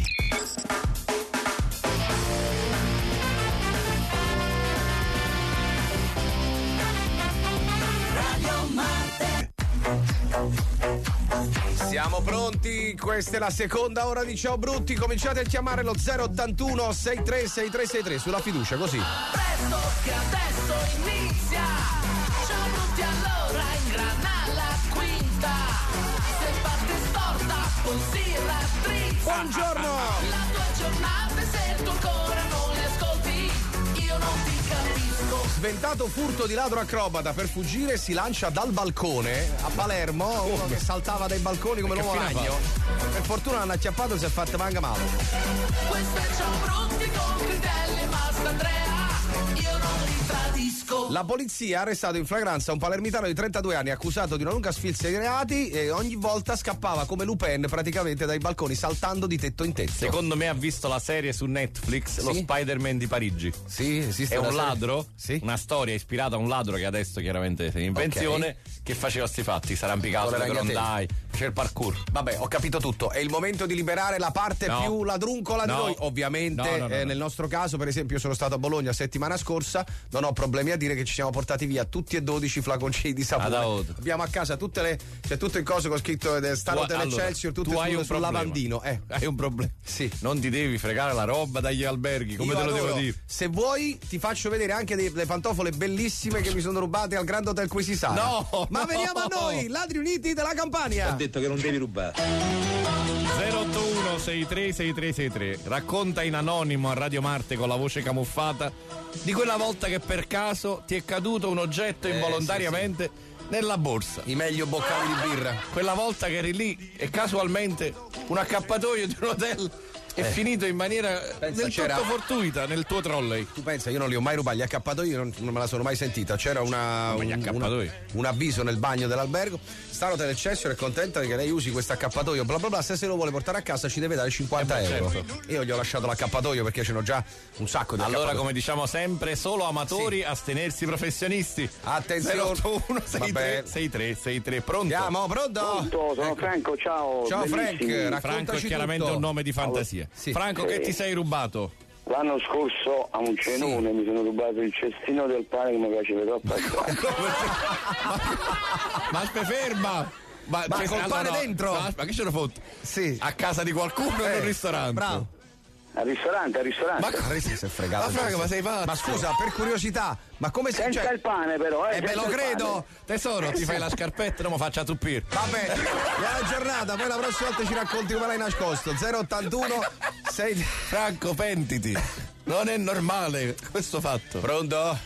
[SPEAKER 3] Siamo pronti, questa è la seconda ora di Ciao Brutti, cominciate a chiamare lo 081 636363 sulla fiducia, così.
[SPEAKER 2] Presto che adesso inizia, Ciao Brutti allora ingrana la quinta, se parte storta poi si raddrizza.
[SPEAKER 3] Buongiorno!
[SPEAKER 2] La tua giornata e se tu ancora non le ascolti, io non ti capisco.
[SPEAKER 3] Sventato furto di ladro acrobata, per fuggire si lancia dal balcone a Palermo, uno che saltava dai balconi come l'uomo ragno. Per fortuna l'hanno acchiappato e si è fatto manga male.
[SPEAKER 2] Questo è Ciao Brutti con Critelli e Mastandrea, io non li tradisco.
[SPEAKER 3] La polizia ha arrestato in flagranza un palermitano di 32 anni accusato di una lunga sfilza di reati e ogni volta scappava come Lupin praticamente dai balconi saltando di tetto in tetto.
[SPEAKER 1] Secondo me ha visto la serie su Netflix, lo Spider-Man di Parigi.
[SPEAKER 3] Sì, esiste.
[SPEAKER 1] È un ladro, una storia ispirata a un ladro che adesso chiaramente è in pensione, che faceva sti fatti, si arrampicato sulle grondai, faceva il parkour.
[SPEAKER 3] Vabbè, ho capito tutto. È il momento di liberare la parte più ladruncola di noi. Ovviamente nel nostro caso, per esempio, sono stato a Bologna settimana scorsa, non ho problemi a dire che ci siamo portati via tutti e 12 flaconcini di sapone. Abbiamo a casa tutte le, c'è tutto il coso con scritto Star Hotel Excelsior, tutto sul lavandino.
[SPEAKER 1] Hai un problema.
[SPEAKER 3] Sì.
[SPEAKER 1] Non ti devi fregare la roba dagli alberghi, come
[SPEAKER 3] io
[SPEAKER 1] te lo
[SPEAKER 3] adoro.
[SPEAKER 1] devo dire.
[SPEAKER 3] Se vuoi ti faccio vedere anche delle pantofole bellissime che mi sono rubate al Grand Hotel Quisisana.
[SPEAKER 1] No!
[SPEAKER 3] Ma veniamo a noi, Ladri Uniti della Campania.
[SPEAKER 12] Ho detto che non devi rubare.
[SPEAKER 1] 081 636363. Racconta in anonimo a Radio Marte con la voce camuffata di quella volta che per caso ti è caduto un oggetto involontariamente nella borsa.
[SPEAKER 3] I meglio boccali di birra.
[SPEAKER 1] Quella volta che eri lì e casualmente un accappatoio di un hotel è finito in maniera del tutto fortuita nel tuo trolley.
[SPEAKER 3] Tu pensa, io non li ho mai rubati, gli accappatoi non me la sono mai sentita. C'era un avviso nel bagno dell'albergo. Star Hotel Excelsior è contenta che lei usi questo accappatoio, bla bla bla, se lo vuole portare a casa ci deve dare 50 euro.
[SPEAKER 1] Certo.
[SPEAKER 3] Io gli ho lasciato l'accappatoio perché ce n'ho già un sacco di
[SPEAKER 1] Allora, come diciamo sempre, solo amatori, astenersi professionisti.
[SPEAKER 3] Attenzione.
[SPEAKER 1] 081 6363. Pronto?
[SPEAKER 3] Andiamo, pronto?
[SPEAKER 7] Sono Franco, ciao.
[SPEAKER 3] Ciao
[SPEAKER 7] bellissimi.
[SPEAKER 3] Frank,
[SPEAKER 1] Franco è chiaramente un nome di fantasia.
[SPEAKER 3] Sì.
[SPEAKER 1] Franco, che ti sei rubato?
[SPEAKER 7] L'anno scorso a un cenone mi sono rubato il cestino del pane che mi piaceva troppo.
[SPEAKER 1] Ma ferma!
[SPEAKER 3] Ma col pane dentro?
[SPEAKER 1] Ma che ce l'ho fatto?
[SPEAKER 3] Sì.
[SPEAKER 1] A casa di qualcuno o in un ristorante?
[SPEAKER 3] Bravo.
[SPEAKER 7] Al ristorante.
[SPEAKER 3] Ma si è fregato.
[SPEAKER 1] Ma sei fatto?
[SPEAKER 3] Ma scusa, per curiosità, ma come si
[SPEAKER 7] senza il pane però,
[SPEAKER 3] beh, lo credo.
[SPEAKER 1] Tesoro, ti fai la scarpetta, non mi faccia tuppire.
[SPEAKER 3] Vabbè, buona giornata, poi la prossima volta ci racconti come l'hai nascosto. 081 6.
[SPEAKER 1] Franco, pentiti. Non è normale questo fatto.
[SPEAKER 3] Pronto?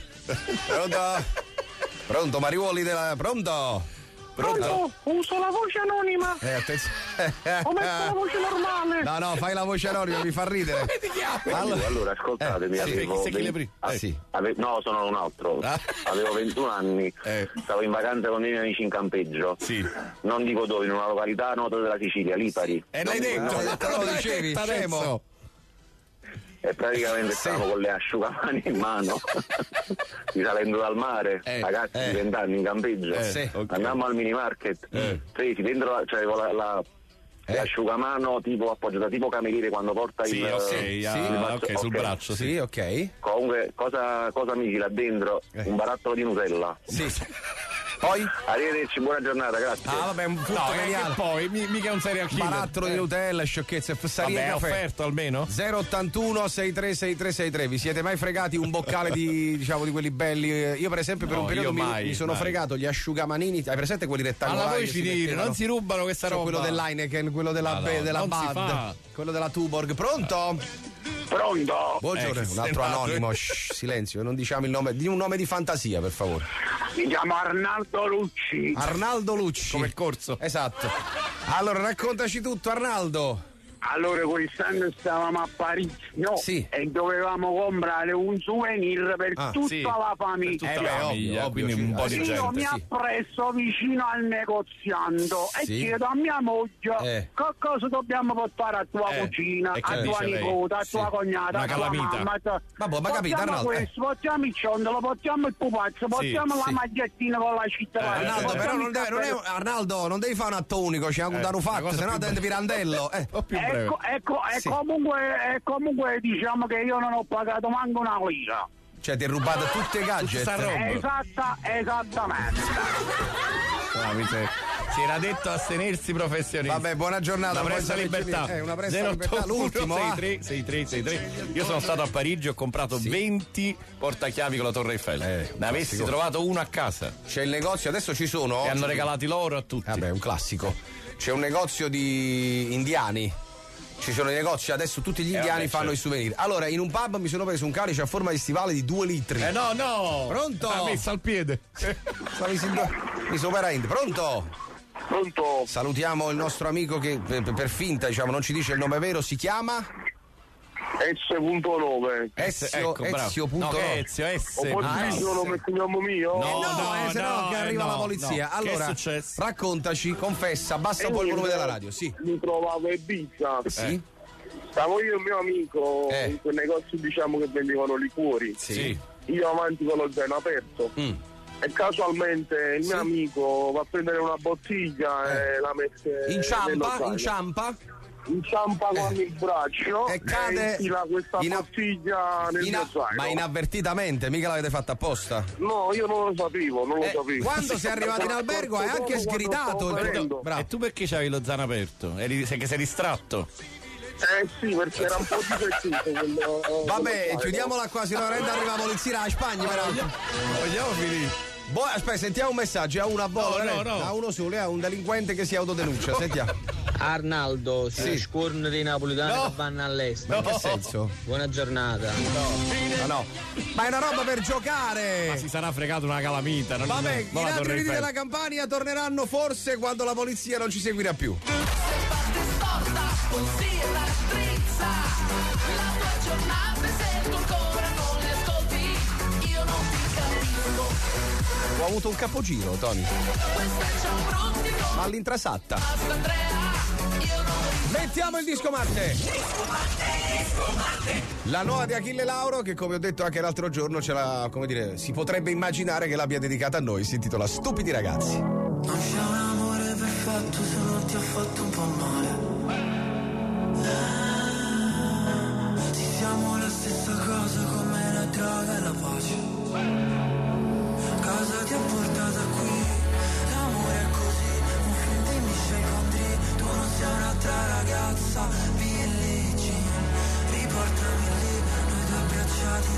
[SPEAKER 3] Pronto, Mariuoli della. Pronto?
[SPEAKER 7] Uso la voce anonima.
[SPEAKER 3] Attenzione.
[SPEAKER 7] Ho messo la voce normale.
[SPEAKER 3] No, fai la voce anonima, mi fa ridere.
[SPEAKER 1] Come ti chiami?
[SPEAKER 7] Allora ascoltatemi, no, sono un altro. Avevo 21 anni, stavo in vacanza con i miei amici in campeggio.
[SPEAKER 1] Sì.
[SPEAKER 7] Non dico dove, in una località nota della Sicilia, Lipari.
[SPEAKER 1] E l'hai detto?
[SPEAKER 3] Lo dicevi, scemo.
[SPEAKER 7] E praticamente stavamo con le asciugamani in mano risalendo dal mare, ragazzi di 20 anni in campeggio, andammo al mini market, presi dentro, cioè le asciugamano tipo appoggiata tipo cameriere quando porta
[SPEAKER 1] sul braccio.
[SPEAKER 3] Sì, ok.
[SPEAKER 7] Comunque cosa misi là dentro? Un barattolo di Nutella.
[SPEAKER 3] Sì. Poi?
[SPEAKER 7] Arrivederci, buona giornata, grazie.
[SPEAKER 3] Vabbè, un frutto geniale.
[SPEAKER 1] Poi mica un serial killer.
[SPEAKER 3] Barattolo di Nutella, sciocchezze, fessaria e caffè.
[SPEAKER 1] Offerto almeno?
[SPEAKER 3] 081 636363. Vi siete mai fregati un boccale di quelli belli? Io per esempio per un periodo mi sono fregato gli asciugamanini. Hai presente quelli rettangolari?
[SPEAKER 1] Alla voi finire, non si rubano questa roba.
[SPEAKER 3] Quello dell'Heineken, quello della Bud, quello della Tuborg. Pronto? Buongiorno, un altro anonimo. Silenzio, non diciamo il nome. Di un nome di fantasia, per favore.
[SPEAKER 7] Mi chiamo Arnaldo Lucci.
[SPEAKER 3] Arnaldo Lucci.
[SPEAKER 1] Come il corso.
[SPEAKER 3] Esatto. Allora, raccontaci tutto, Arnaldo.
[SPEAKER 13] Allora quest'anno stavamo a Parigi, no?
[SPEAKER 3] Sì.
[SPEAKER 13] E dovevamo comprare un souvenir per tutta la famiglia.
[SPEAKER 1] Per tutta la famiglia, quindi un po' di gente.
[SPEAKER 13] Io mi appresso vicino al negoziando e chiedo a mia moglie che cosa dobbiamo portare a tua cugina, a tua nipote, a tua cognata, a tua mamma.
[SPEAKER 3] Vabbè, ma capito, Arnaldo?
[SPEAKER 13] Questo, portiamo il ciondolo, portiamo il pupazzo, portiamo la magliettina con la città.
[SPEAKER 3] Arnaldo, però Arnaldo, non devi fare un atto unico, ci ha un fatto, sennò diventi pirandello.
[SPEAKER 13] Comunque diciamo che io non ho pagato manco una lira.
[SPEAKER 3] Cioè ti hai rubato tutte le gadget?
[SPEAKER 13] Esattamente.
[SPEAKER 1] Si era detto astenersi professionisti.
[SPEAKER 3] Vabbè, buona giornata.
[SPEAKER 1] Una pressa libertà.
[SPEAKER 3] Una pressa libertà. L'ultimo
[SPEAKER 1] 63. Io sono stato a Parigi e ho comprato 20 portachiavi con la Torre Eiffel. Ne avessi trovato uno a casa.
[SPEAKER 3] C'è il negozio, adesso ci sono.
[SPEAKER 1] E hanno regalati loro a tutti.
[SPEAKER 3] Vabbè, un classico. C'è un negozio di indiani. Ci sono i negozi, adesso tutti gli indiani fanno i souvenir. Allora, in un pub mi sono preso un calice a forma di stivale di 2 litri.
[SPEAKER 1] No!
[SPEAKER 3] Pronto?
[SPEAKER 1] L'ha messo al piede.
[SPEAKER 3] Mi supera in. Pronto? Salutiamo il nostro amico che per finta, diciamo, non ci dice il nome vero, si chiama?
[SPEAKER 13] S.9.
[SPEAKER 3] Ezio.9.
[SPEAKER 13] Ezio lo metti il nome mio?
[SPEAKER 3] Se no che arriva la polizia. Allora, raccontaci, confessa, abbassa un po' il volume della radio. Sì.
[SPEAKER 13] Mi trovavo a Ibiza.
[SPEAKER 3] Sì.
[SPEAKER 13] Stavo io e il mio amico in quel negozio, diciamo, che vendevano liquori.
[SPEAKER 3] Sì.
[SPEAKER 13] Io avanti con lo zaino aperto. E casualmente il mio amico va a prendere una bottiglia e la mette inciampa con il braccio
[SPEAKER 3] e cade,
[SPEAKER 13] tira questa bottiglia nel mio zaino.
[SPEAKER 3] Ma inavvertitamente, mica l'avete fatta apposta?
[SPEAKER 13] No, io non lo sapevo.
[SPEAKER 3] Quando sei arrivato in albergo hai anche sgridato.
[SPEAKER 1] E tu perché c'avevi lo zaino aperto? Che sei distratto?
[SPEAKER 13] Sì, perché era un po' difettoso.
[SPEAKER 3] Vabbè, chiudiamola qua, se no arriva la polizia a Spagna.
[SPEAKER 1] Vogliamo finire?
[SPEAKER 3] Aspetta, sentiamo un messaggio a una volta.
[SPEAKER 1] No.
[SPEAKER 3] A uno solo, a un delinquente che si autodenuncia. Sentiamo.
[SPEAKER 10] Arnaldo, si scorno dei napolitani che vanno all'estero.
[SPEAKER 3] In che senso?
[SPEAKER 10] Buona giornata.
[SPEAKER 3] No. Ma è una roba per giocare.
[SPEAKER 1] Ma si sarà fregato una calamita.
[SPEAKER 3] Vabbè, i altri uniti della Campania torneranno forse quando la polizia non ci seguirà più.
[SPEAKER 2] Se parte storta, considera strizza. La tua giornata se tu ancora non le ascolti, io non ti capisco.
[SPEAKER 3] Ho avuto un capogiro, Tony. Ma all'intrasatta. Mettiamo il disco Marte. La nuova di Achille Lauro, che come ho detto anche l'altro giorno ce l'ha, come dire, si potrebbe immaginare che l'abbia dedicata a noi. Si intitola Stupidi ragazzi.
[SPEAKER 5] Non c'è un amore perfetto se non ti ha fatto un po' male. Sì, siamo la stessa cosa come la droga e la pace. Cosa ti ha portato qui? L'amore è così, un film di Michel Gondry. Tu non sei un'altra ragazza, Billie Jean. Riportami lì, noi due abbracciati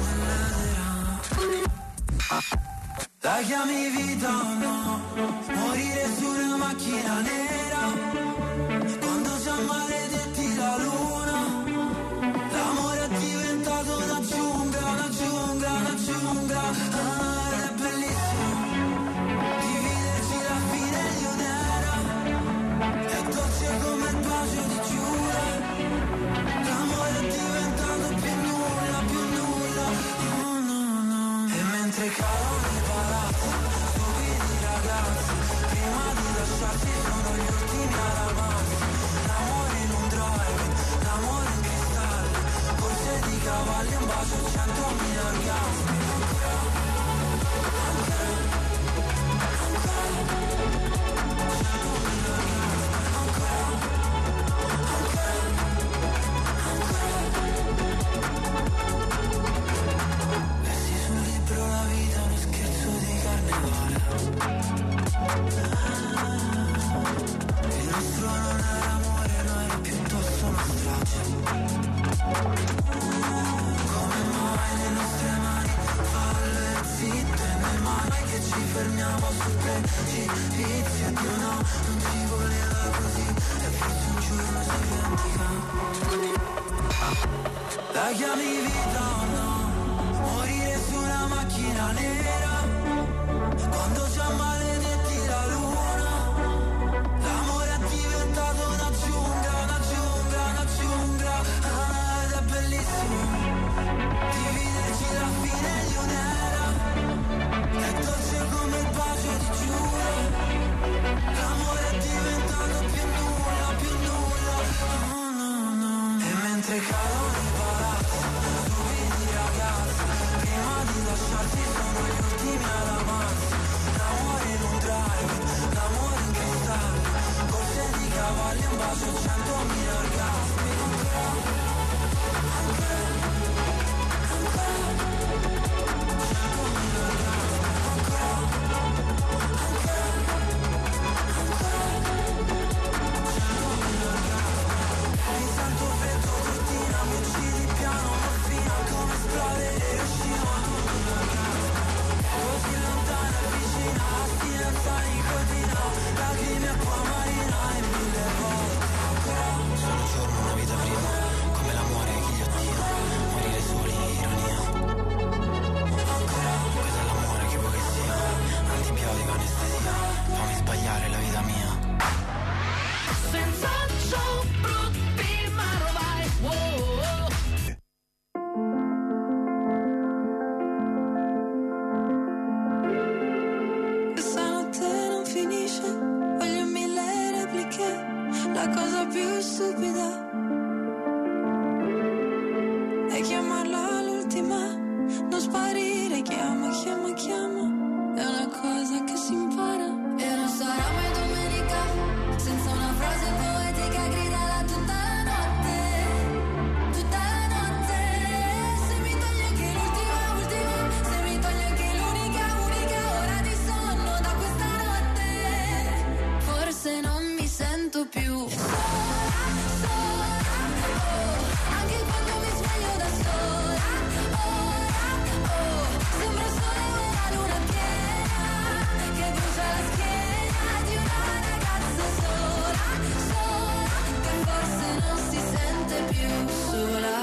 [SPEAKER 5] nell'edera. La chiami vita o no? Morire su una macchina nera. Quando siamo maledetti la luna. L'amore è diventato una giungla, una giungla, una giungla. Come il bacio di Giura, l'amore è diventato più nulla, oh no. E mentre calano i palazzi, stupidi ragazzi, prima di lasciarsi sono gli ultimi alla mano. L'amore in un drive, l'amore in cristallo, corse di cavalli, un bacio, 100.000 orgasmi. Il nostro non era amore, no, era piuttosto una strage. Come mai le nostre mani fallo e zitte, nel male che ci fermiamo sul precipizio. Dio no, non ci voleva così, e forse un giorno si vendica. La chiami vita o no? Morire su una macchina nera. Quando siamo maledetti la luna, l'amore è diventato una giungla, una giungla, una giungla. acqua marina e 1000 volte. Solo giorno, una vita prima, come l'amore che ghiottina, morire soli, ironia. Ancora, questo è l'amore che vuoi che sia, antibiotico, anestesia, fammi sbagliare la vita mia.
[SPEAKER 2] Senza ciò brutti ma lo vai, wow.
[SPEAKER 5] Questa notte non finisce, voglio 1000 repliche, la cosa più stupida è chiamarla l'ultima, non sparire, chiama, chiama, chiama, è una cosa che si impara. E non sarà mai domenica senza una frase poetica gridala tutta la notte, tutta la notte. Se mi togli anche l'ultima, ultima, se mi togli anche l'unica, unica ora di sonno da questa notte, forse non mi sento più sola, sola, oh, anche quando mi sveglio da sola, ora, oh, sembra il sole o la luna piena che brucia la schiena di una ragazza sola, sola, che forse non si sente più sola.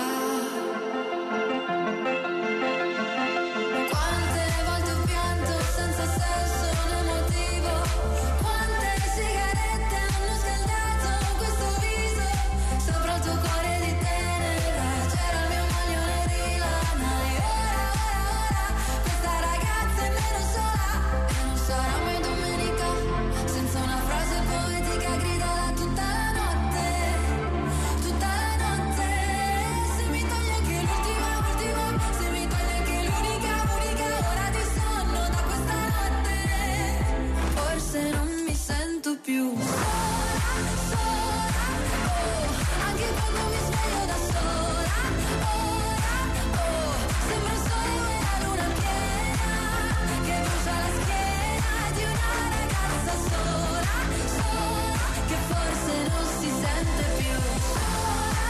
[SPEAKER 5] Quante volte ho pianto senza senso né motivo, quante sigarette hanno scaldato questo viso, sopra il tuo cuore di tenera c'era il mio maglione di lana, e ora questa ragazza è meno sola. E non sarà mai domenica senza una frase poetica gridala tutta la notte, tutta la notte. Se mi togli anche l'ultima, ultima, se mi togli anche l'unica, unica ora di sonno da questa notte, forse non mi sento più sola, sola, oh, anche quando mi sveglio da sola, ora, oh, sembra il sole o la luna piena che brucia la schiena di una ragazza sola, sola, che forse non si sente più sola,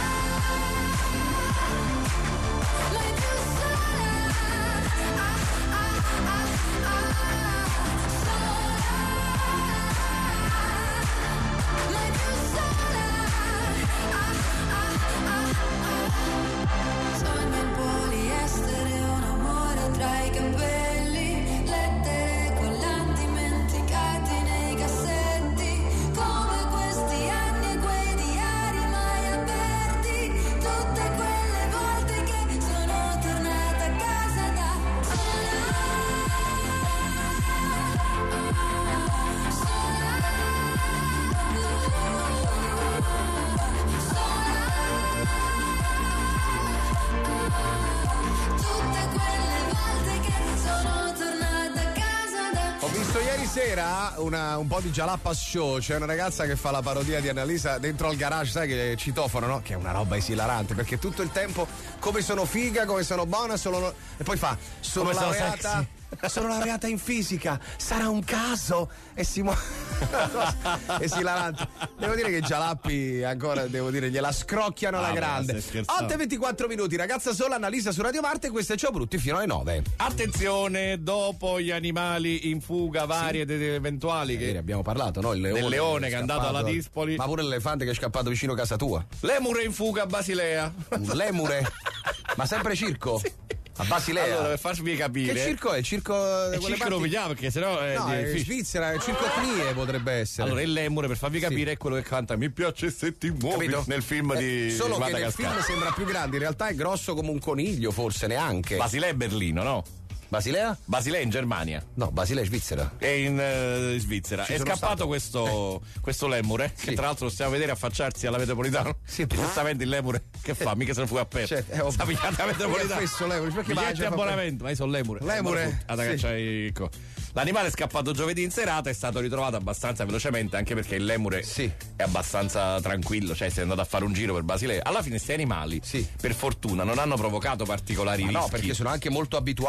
[SPEAKER 5] mai più sola, mai più sola, sogno il poliestere, un amore tra i capelli, lettere con dimenticati nei cassetti, come questi anni e quei diari mai aperti, tutte quelle volte che sono tornata a casa da sola, tutte quelle volte che sono tornata a casa da.
[SPEAKER 3] Ho visto ieri sera un po' di Jalapas Show, c'è una ragazza che fa la parodia di Annalisa dentro al garage, sai, che citofono, no? Che è una roba esilarante, perché tutto il tempo come sono figa, come sono buona, e poi fa sono
[SPEAKER 1] Come sono
[SPEAKER 3] laureata, sono laureata in fisica, sarà un caso, e si muove. Esilarante. Devo dire che Jalappi ancora, devo dire, gliela scrocchiano alla grande. 8:24 minuti, ragazza sola, Annalisa su Radio Marte, questo è Ciao Brutti fino alle 9.
[SPEAKER 1] Attenzione, dopo gli animali in fuga vari ed eventuali che
[SPEAKER 3] abbiamo parlato, no? Il leone,
[SPEAKER 1] del leone che è andato alla Dispoli,
[SPEAKER 3] ma pure l'elefante che è scappato vicino a casa tua.
[SPEAKER 1] L'emure in fuga a Basilea.
[SPEAKER 3] L'emure? Ma sempre circo? Sì. A Basilea.
[SPEAKER 1] Allora, per farvi capire.
[SPEAKER 3] Che circo è? Il circo.
[SPEAKER 1] Il circo lo vediamo, perché sennò è.
[SPEAKER 3] No, è Svizzera, il circo Knie potrebbe essere.
[SPEAKER 1] Allora, il lemure, per farvi capire, è quello che canta Mi piace se ti muovi, capito? Nel film di
[SPEAKER 3] solo che nel film sembra più grande, in realtà è grosso come un coniglio, forse neanche.
[SPEAKER 1] Basilea è Berlino, no?
[SPEAKER 3] Basilea?
[SPEAKER 1] Basilea in Germania.
[SPEAKER 3] No, Basilea è Svizzera.
[SPEAKER 1] È in Svizzera. È scappato questo lemure, che tra l'altro lo stiamo a vedere affacciarsi alla metropolitana.
[SPEAKER 3] Sì,
[SPEAKER 1] giustamente il lemure che fa? Mica se ne fu a perso. Sta pigliando la metropolitana. Biglietti abbonamento, ma io sono lemure.
[SPEAKER 3] Lemure?
[SPEAKER 1] L'animale è scappato giovedì in serata, è stato ritrovato abbastanza velocemente, anche perché il lemure è abbastanza tranquillo, cioè si è andato a fare un giro per Basilea. Alla fine questi animali, per fortuna, non hanno provocato particolari rischi.
[SPEAKER 3] No, perché sono anche molto abituati alla presenza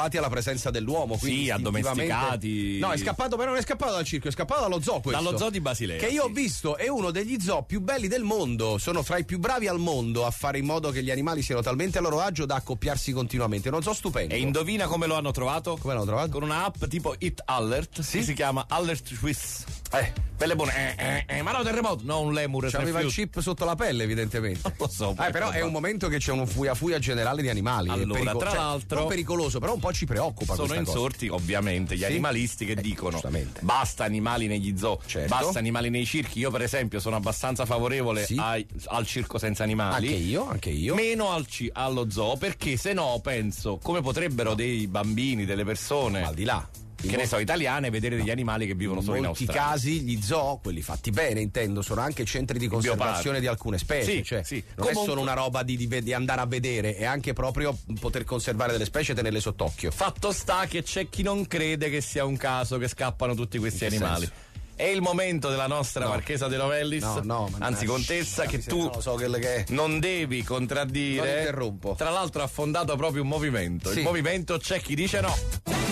[SPEAKER 3] presenza dell'uomo, quindi
[SPEAKER 1] sì, addomesticati.
[SPEAKER 3] No, è scappato, però non è scappato dal circo, è scappato dallo zoo questo.
[SPEAKER 1] Dallo zoo di Basilea.
[SPEAKER 3] Che io ho visto, è uno degli zoo più belli del mondo, sono fra i più bravi al mondo a fare in modo che gli animali siano talmente a loro agio da accoppiarsi continuamente, non so, stupendo.
[SPEAKER 1] E indovina come lo hanno trovato?
[SPEAKER 3] Come l'hanno trovato?
[SPEAKER 1] Con una app tipo It Alert, che si chiama Alert Swiss. Belle buone. Ma no, terremoto, no, un lemur.
[SPEAKER 3] C'aveva il chip sotto la pelle, evidentemente.
[SPEAKER 1] Non lo so.
[SPEAKER 3] Però è un momento che c'è un fuia generale di animali.
[SPEAKER 1] Allora, tra l'altro,
[SPEAKER 3] non pericoloso, però un po' ci preoccupa.
[SPEAKER 1] Sono insorti, ovviamente, gli animalisti che dicono basta animali negli zoo, basta animali nei circhi. Io, per esempio, sono abbastanza favorevole al circo senza animali.
[SPEAKER 3] Anche io.
[SPEAKER 1] Meno allo zoo, perché se no penso come potrebbero dei bambini, delle persone,
[SPEAKER 3] al di là,
[SPEAKER 1] che ne so, italiane, vedere degli animali che vivono solo in Australia.
[SPEAKER 3] In molti casi gli zoo, quelli fatti bene, intendo, sono anche centri di conservazione di alcune specie. Non è solo una roba di andare a vedere, è anche proprio poter conservare delle specie e tenerle sott'occhio.
[SPEAKER 1] Fatto sta che c'è chi non crede che sia un caso che scappano tutti questi animali.
[SPEAKER 3] Senso?
[SPEAKER 1] È il momento della nostra Marchesa De Novellis, anzi contessa, che tu non devi contraddire.
[SPEAKER 3] Non interrompo.
[SPEAKER 1] Tra l'altro ha fondato proprio un movimento. Il movimento C'è chi dice no.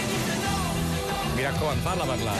[SPEAKER 1] Mi raccomando, falla parlare.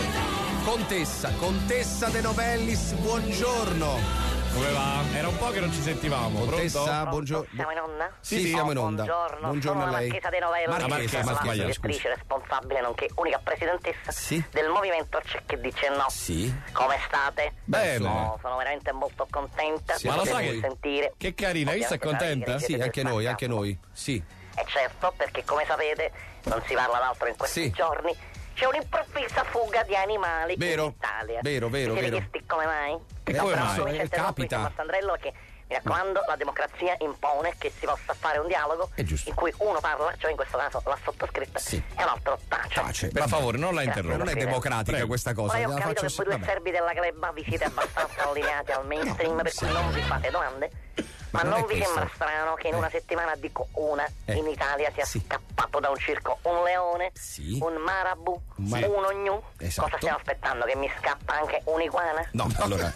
[SPEAKER 3] Allora. Contessa De Novellis, buongiorno.
[SPEAKER 1] Come va? Era un po' che non ci sentivamo.
[SPEAKER 3] Contessa, buongiorno.
[SPEAKER 11] Siamo in onda?
[SPEAKER 3] Sì, siamo in onda.
[SPEAKER 11] Buongiorno
[SPEAKER 3] a lei.
[SPEAKER 11] Marchesa De Novellis,
[SPEAKER 3] la
[SPEAKER 11] direttrice responsabile nonché unica presidentessa del movimento C'è chi dice no. Come state?
[SPEAKER 1] Bene.
[SPEAKER 11] Sono veramente molto contenta
[SPEAKER 1] ma lo sai
[SPEAKER 11] di sentire.
[SPEAKER 1] Che carina, hai visto, è contenta?
[SPEAKER 3] Sì, anche noi. Sì.
[SPEAKER 11] E certo, perché come sapete non si parla d'altro in questi giorni. C'è un'improvvisa fuga di animali in Italia.
[SPEAKER 3] Vero.
[SPEAKER 11] Siete chiesti come mai?
[SPEAKER 1] Come mai?
[SPEAKER 3] Capita.
[SPEAKER 11] Massandrello, che mi raccomando, la democrazia impone che si possa fare un dialogo in cui uno parla, cioè in questo caso la sottoscritta, e un altro tace.
[SPEAKER 1] Per favore, non la interrompa.
[SPEAKER 3] Non è democratica questa cosa.
[SPEAKER 11] Ora io ho capito che voi due servi della club vi siete abbastanza allineati al mainstream, per cui non vi fate domande. Ma non vi sembra strano che in una settimana, dico una, in Italia sia scappato da un circo un leone, un marabù, un ognu? Cosa stiamo aspettando? Che mi scappa anche un'iguana?
[SPEAKER 3] No, allora,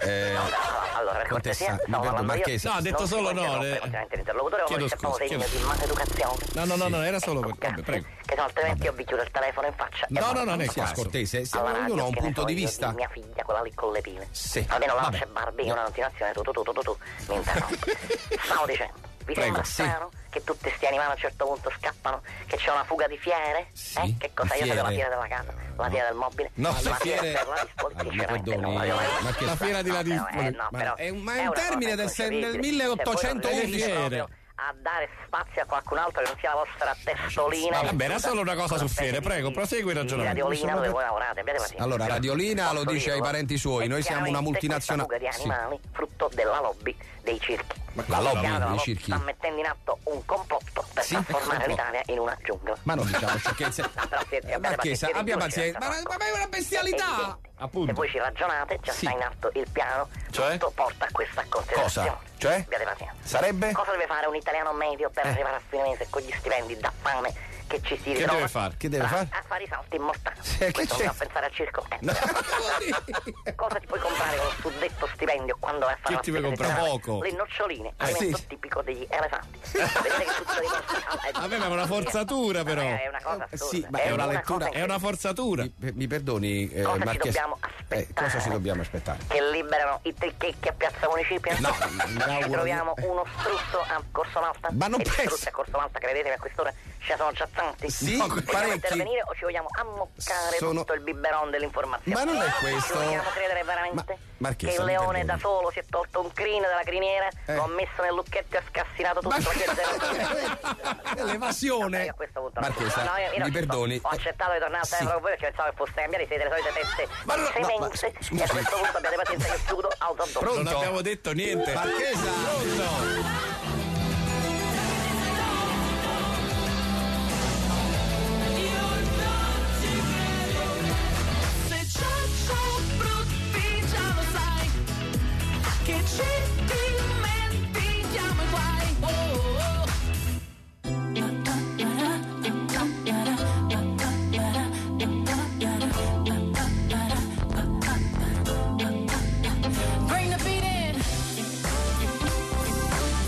[SPEAKER 11] per cortesia, stavo parlando io.
[SPEAKER 1] No, ha detto solo no.
[SPEAKER 11] L'interlocutore o c'è proprio segno di maleducazione?
[SPEAKER 1] No, era solo prego.
[SPEAKER 11] Che se altrimenti io vi chiudo il telefono in faccia.
[SPEAKER 1] No, non è
[SPEAKER 3] scortese. Ognuno ha un punto di vista.
[SPEAKER 11] Mia figlia, quella lì con le pile. Almeno là c'è Barbie, una continuazione, tu mi interrompi. Stavo dicendo, vi sembra strano che tutti sti animali a un certo punto scappano? Che c'è una fuga di fiere? Che cosa? Io vedo la fiera della casa, la fiera del mobile,
[SPEAKER 3] la
[SPEAKER 11] fiera per la disponibilità.
[SPEAKER 1] La fiera della disponibilità.
[SPEAKER 11] Ma
[SPEAKER 3] è un termine del 1800
[SPEAKER 11] fiere. A dare spazio a qualcun altro che non sia la vostra testolina.
[SPEAKER 1] Vabbè, era solo una cosa su fiere, prego, prosegui il ragionamento.
[SPEAKER 11] Radiolina dove voi lavorate, abbiate pazienza.
[SPEAKER 3] Allora, Radiolina lo dice ai parenti suoi, noi siamo una multinazionale.
[SPEAKER 11] Fuga di animali, frutto della lobby dei circhi.
[SPEAKER 3] La lobby dei circhi
[SPEAKER 11] sta mettendo in atto un complotto per trasformare l'Italia in una giungla.
[SPEAKER 3] Ma non diciamo sciocchezze. Marchesa, abbia pazienza. Ma è una bestialità!
[SPEAKER 11] Se voi ci ragionate, già sta in atto il piano. Tutto porta a questa considerazione.
[SPEAKER 3] Cosa? Cioè?
[SPEAKER 11] Abbiate pazienza.
[SPEAKER 3] Sarebbe?
[SPEAKER 11] Cosa deve fare un italiano medio per arrivare a fine mese con gli stipendi da fame che ci si ritrova?
[SPEAKER 3] Che deve fare?
[SPEAKER 11] A fare i salti immortali.
[SPEAKER 3] Questo
[SPEAKER 11] non a pensare al circo. Cosa ti puoi comprare con il suddetto stipendio quando vai a fare
[SPEAKER 1] che ti vuoi comprare? Poco.
[SPEAKER 11] Le noccioline, alimento tipico degli elefanti. Vedete che tutto
[SPEAKER 1] vabbè, ma è una forzatura però.
[SPEAKER 11] È una cosa assurda.
[SPEAKER 3] È una lettura.
[SPEAKER 1] È una forzatura.
[SPEAKER 3] Mi perdoni,
[SPEAKER 11] Marchesa.
[SPEAKER 3] Cosa ci dobbiamo aspettare?
[SPEAKER 11] Che liberano i tricchetti a Piazza Municipio?
[SPEAKER 3] No,
[SPEAKER 11] ci troviamo uno struzzo a Corso Malta.
[SPEAKER 3] Ma non penso.
[SPEAKER 11] Struzzi a Corso Malta, credetemi, a quest'ora ce ne sono già tanti.
[SPEAKER 3] Sì,
[SPEAKER 11] vogliamo intervenire o ci vogliamo ammoccare tutto il biberon dell'informazione?
[SPEAKER 3] Ma non è questo.
[SPEAKER 11] Ci vogliamo credere veramente
[SPEAKER 3] Marchesa,
[SPEAKER 11] che il leone da solo si è tolto un crin dalla criniera, lo ha messo nel lucchetto e ha scassinato tutto
[SPEAKER 3] l'evasione. Marchesa, mi perdoni.
[SPEAKER 11] Ho accettato di tornare a stare proprio perché pensavo che fosse cambiare, siete le solite teste semenze e a questo punto abbiate pazienza che chiudo autodotto.
[SPEAKER 1] Non abbiamo detto niente.
[SPEAKER 3] Marchesa,
[SPEAKER 1] pronto.
[SPEAKER 2] Che ci dimentichiamo i guai. Bring the beat in.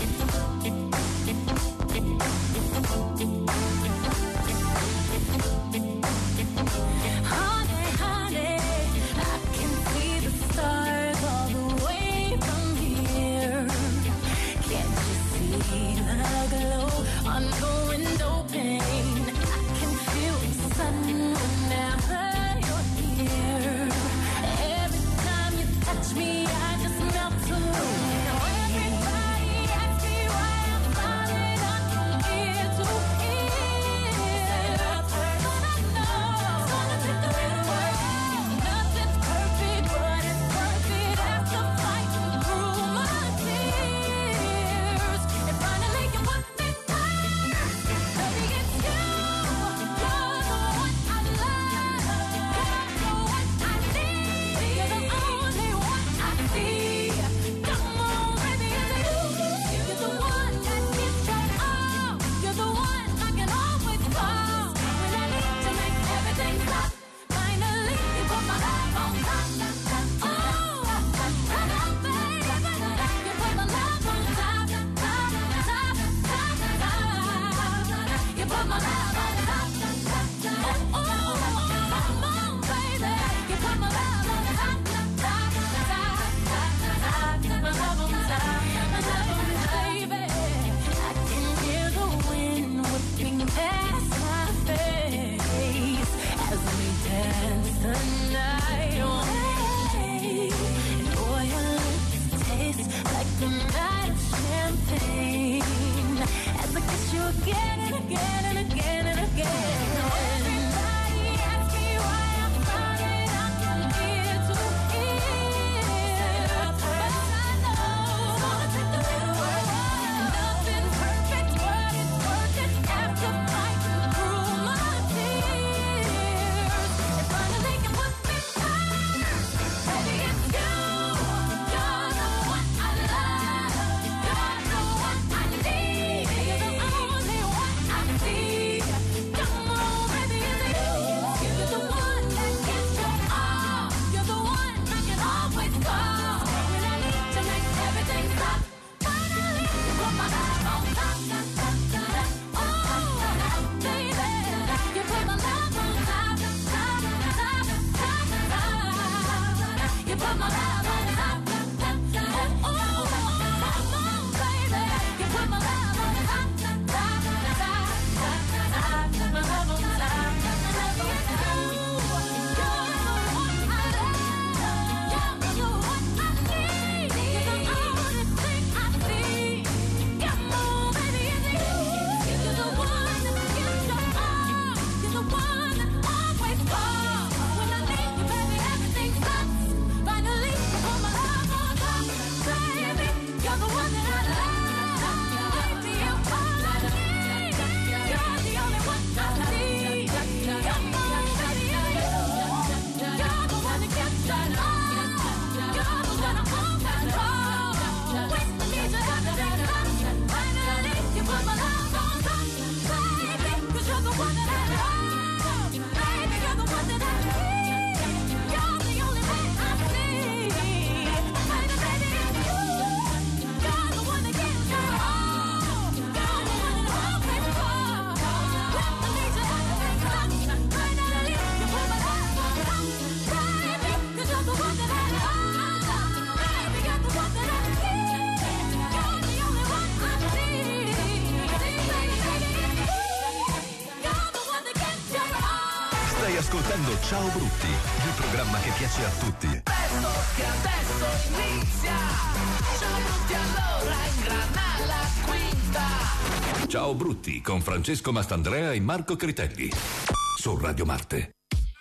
[SPEAKER 6] ascoltando Ciao Brutti, il programma che piace a tutti.
[SPEAKER 2] Che adesso inizia. Ciao Brutti, allora ingrana la quinta.
[SPEAKER 6] Ciao Brutti con Francesco Mastandrea e Marco Critelli su Radio Marte.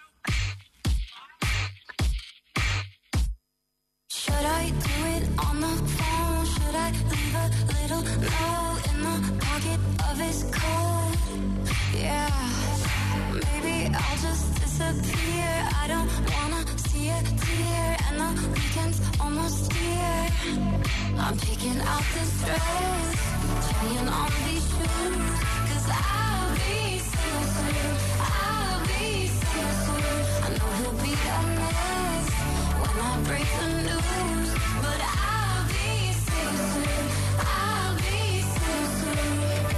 [SPEAKER 8] Should I do it on the phone? Should I leave a little note in the pocket of his coat? Yeah, maybe I'll just disappear. I don't wanna see a tear, and the weekend's almost here. I'm picking out this dress, trying on these shoes, 'cause I'll be single soon. I'll be single soon. I know he'll be a mess when I break the news, but I'll be single soon. I'll be single soon.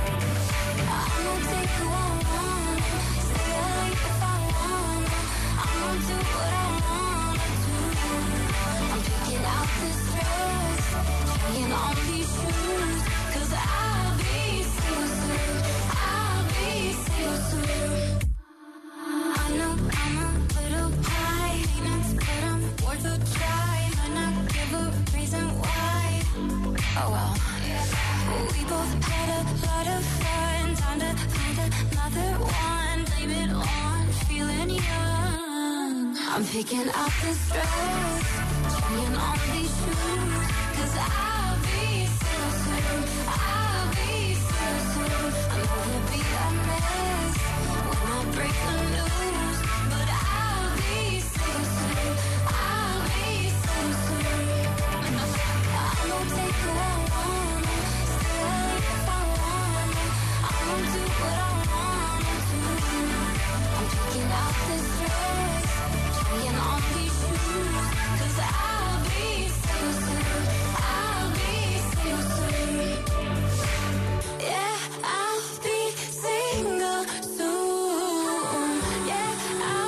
[SPEAKER 8] I'ma take who I want, stay late if I want. I'ma do what I wanna do. I'm picking out this dress, trying on these shoes, 'cause I'll be single soon. I'll be single soon. I know I'm a little high maintenance, but I'm worth a try. Might not give a reason why. Oh well. We both had a lot of fun. Time to find another one. Blame it on feeling young. I'm picking out this dress, trying on these shoes, 'cause I'll be single soon. I'll be single soon. I know he'll be a mess when I break the news, but I'll be single soon. I'll be single soon. I'ma take who I want, stay late if I want. I'ma do what I wanna do. I'm picking out this dress, trying on these shoes, 'cause I'll be single soon. I'll be single soon. Yeah, I'll be single soon. Yeah, I'll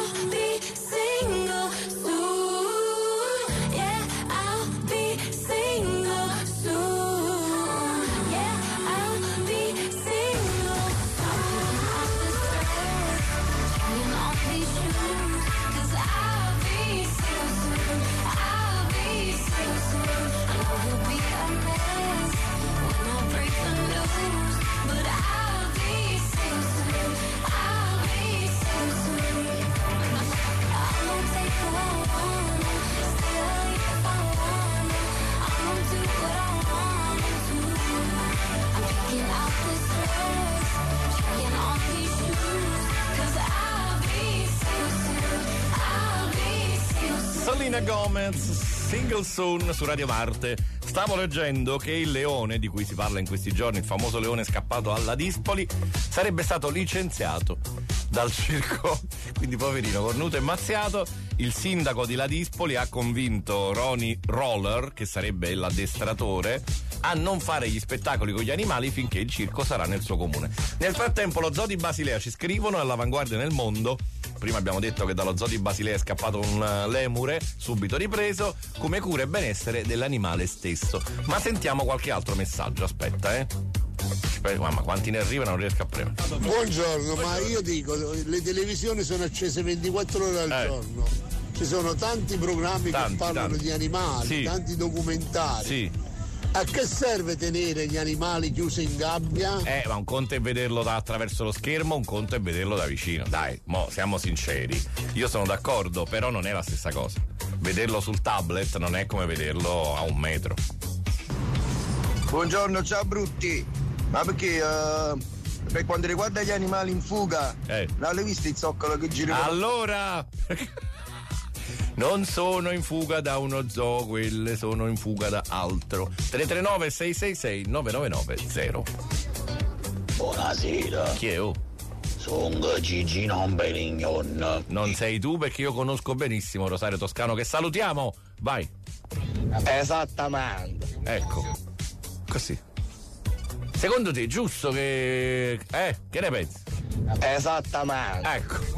[SPEAKER 1] Selena Gomez, Single Soon su Radio Marte. Stavo leggendo che il leone di cui si parla in questi giorni, il famoso leone scappato alla Dispoli, sarebbe stato licenziato dal circo, quindi poverino, cornuto e mazziato. Il sindaco di Ladispoli ha convinto Ronnie Roller, che sarebbe l'addestratore, a non fare gli spettacoli con gli animali finché il circo sarà nel suo comune. Nel frattempo lo zoo di Basilea, ci scrivono, è all'avanguardia nel mondo. Prima abbiamo detto che dallo zoo di Basilea è scappato un lemure, subito ripreso, come cura e benessere dell'animale stesso. Ma sentiamo qualche altro messaggio, aspetta, Mamma, quanti ne arrivano, non riesco a premere.
[SPEAKER 9] Buongiorno, ma io dico, le televisioni sono accese 24 ore al giorno. Ci sono tanti programmi che parlano di animali, tanti documentari.
[SPEAKER 1] Sì.
[SPEAKER 9] A che serve tenere gli animali chiusi in gabbia?
[SPEAKER 1] Ma un conto è vederlo attraverso lo schermo, un conto è vederlo da vicino. Dai, siamo sinceri. Io sono d'accordo, però non è la stessa cosa. Vederlo sul tablet non è come vederlo a 1 metro.
[SPEAKER 22] Buongiorno, ciao brutti. Ma perché per quanto riguarda gli animali in fuga, l'hai visto il zoccolo che gira?
[SPEAKER 1] Allora... Non sono in fuga da uno zoo, quelle sono in fuga da altro. 339 666 9990.
[SPEAKER 23] Buonasera.
[SPEAKER 1] Chi è?
[SPEAKER 23] Sono Gigi non Benignon.
[SPEAKER 1] Non sei tu, perché io conosco benissimo Rosario Toscano, che salutiamo. Vai.
[SPEAKER 23] Esattamente.
[SPEAKER 1] Ecco. Così. Secondo te è giusto che... che ne pensi?
[SPEAKER 23] Esattamente.
[SPEAKER 1] Ecco.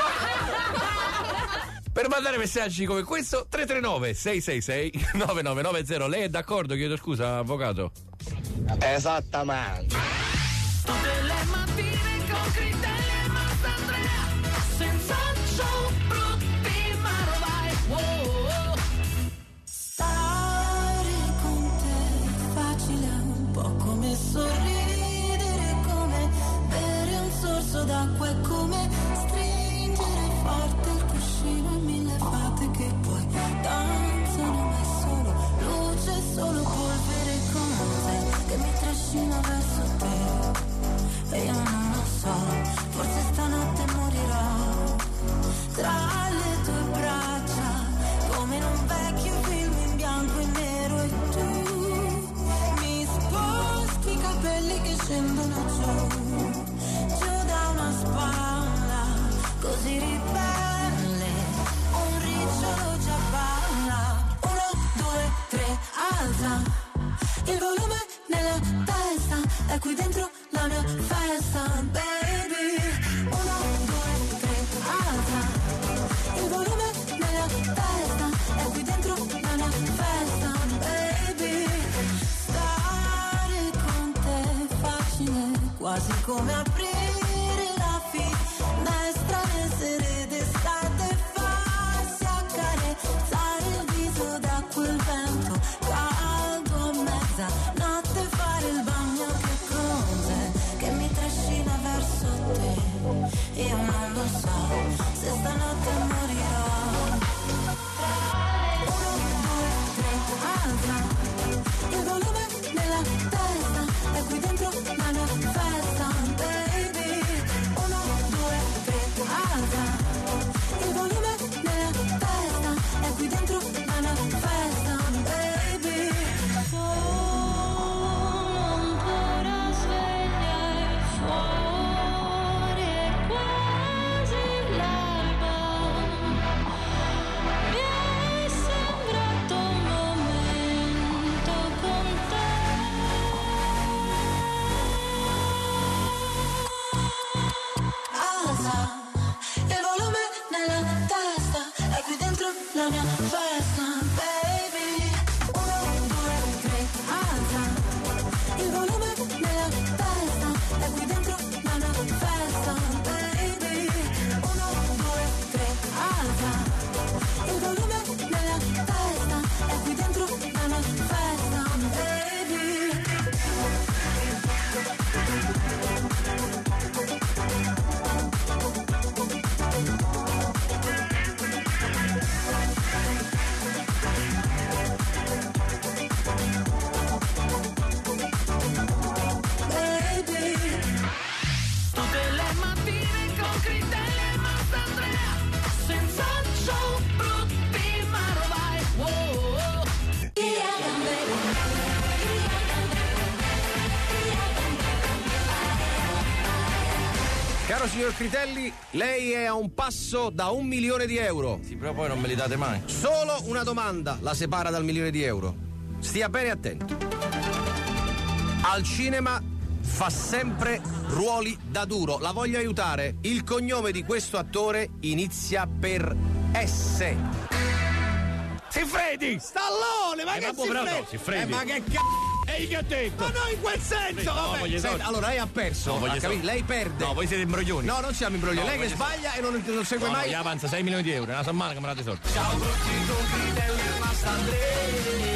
[SPEAKER 1] Per mandare messaggi come questo, 339 666 9990. Lei è d'accordo? Chiedo scusa, avvocato.
[SPEAKER 23] Esattamente.
[SPEAKER 2] Tutte le mattine con Critelli e Mastandrea, senza show brutti ma rovai. Wow.
[SPEAKER 8] Stare con te è facile, un po' come sorridere, come bere un sorso d'acqua, è come stringere forte il cuscino e 1000 fate che poi danzano, ma è solo luce, solo polvere con te che mi trascina verso te. E io non lo so, forse stanotte morirò tra le tue braccia, come in un vecchio film in bianco e nero, e tu mi sposti i capelli che scendono giù da una spalla, così ribelle, un ricciolo già balla. 1, 2, 3, alza il volume nella testa, è qui dentro la mia festa, baby. 1, 2, 3, alza il volume nella testa, è qui dentro la mia festa, baby. Stare con te è facile, quasi come aprire la finestra nel sere d'estate, farsi accarezzare il viso da quel vento caldo a mezzanotte, fare il bagno, che cos'è che mi trascina verso te. Io non lo so se stanotte morirò. 1, 2, 3, alza il volume nella testa, è qui dentro la mia festa, baby. 1, 2, 3, alza il volume nella testa, è qui dentro la mia festa, baby. Sono ancora sveglia e fuori è quasi l'alba. Mi è sembrato un momento con te. Alza il volume nella testa, è qui dentro la mia festa, baby. 1, 2, 3, alza il volume nella testa, è qui dentro la mia festa, baby. 1, 2, 3, alza il volume nella testa, è qui dentro la mia festa, baby.
[SPEAKER 3] Caro signor Critelli, lei è a un passo da 1 milione di euro.
[SPEAKER 1] Sì, però poi non me li date mai.
[SPEAKER 3] Solo una domanda la separa dal 1 milione di euro. Stia bene attento. Al cinema fa sempre ruoli da duro. La voglio aiutare. Il cognome di questo attore inizia per S.
[SPEAKER 1] Siffredi!
[SPEAKER 3] Stallone, ma che
[SPEAKER 1] Siffredi?
[SPEAKER 3] Ma che cazzo?
[SPEAKER 1] Ehi, che ha detto?
[SPEAKER 3] Ma no, in quel senso!
[SPEAKER 1] No,
[SPEAKER 3] vabbè. Senta, allora lei ha perso.
[SPEAKER 1] No,
[SPEAKER 3] Lei perde.
[SPEAKER 1] No, voi siete imbroglioni.
[SPEAKER 3] No, non siamo imbroglioni. Lei che sbaglia e non segue mai.
[SPEAKER 1] No, avanza 6 milioni di euro. È una settimana che me la tesoro.
[SPEAKER 2] Ciao tutti con Critelli e Mastandrei.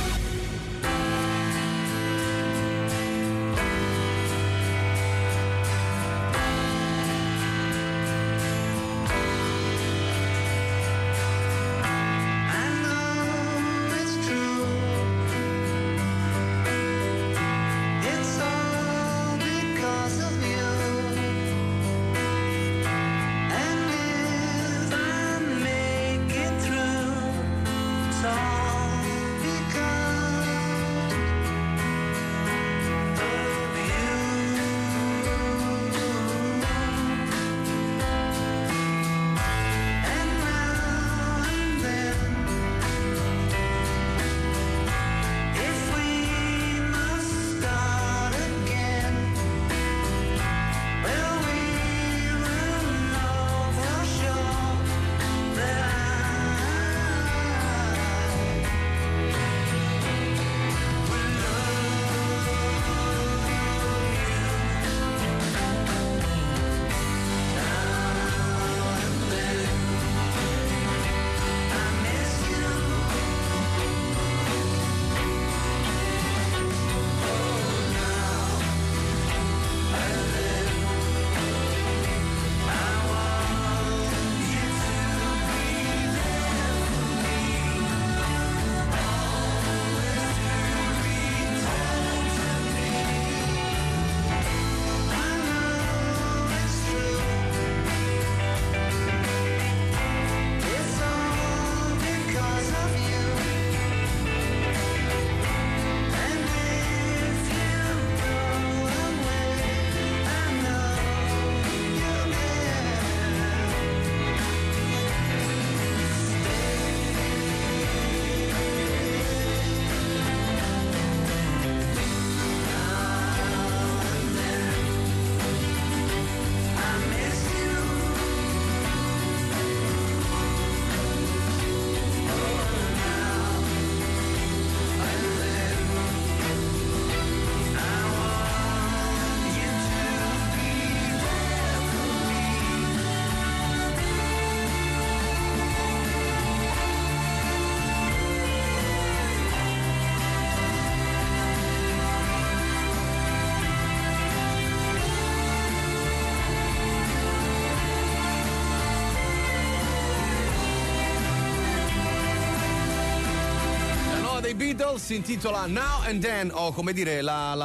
[SPEAKER 3] Beatles si intitola Now and Then, o come dire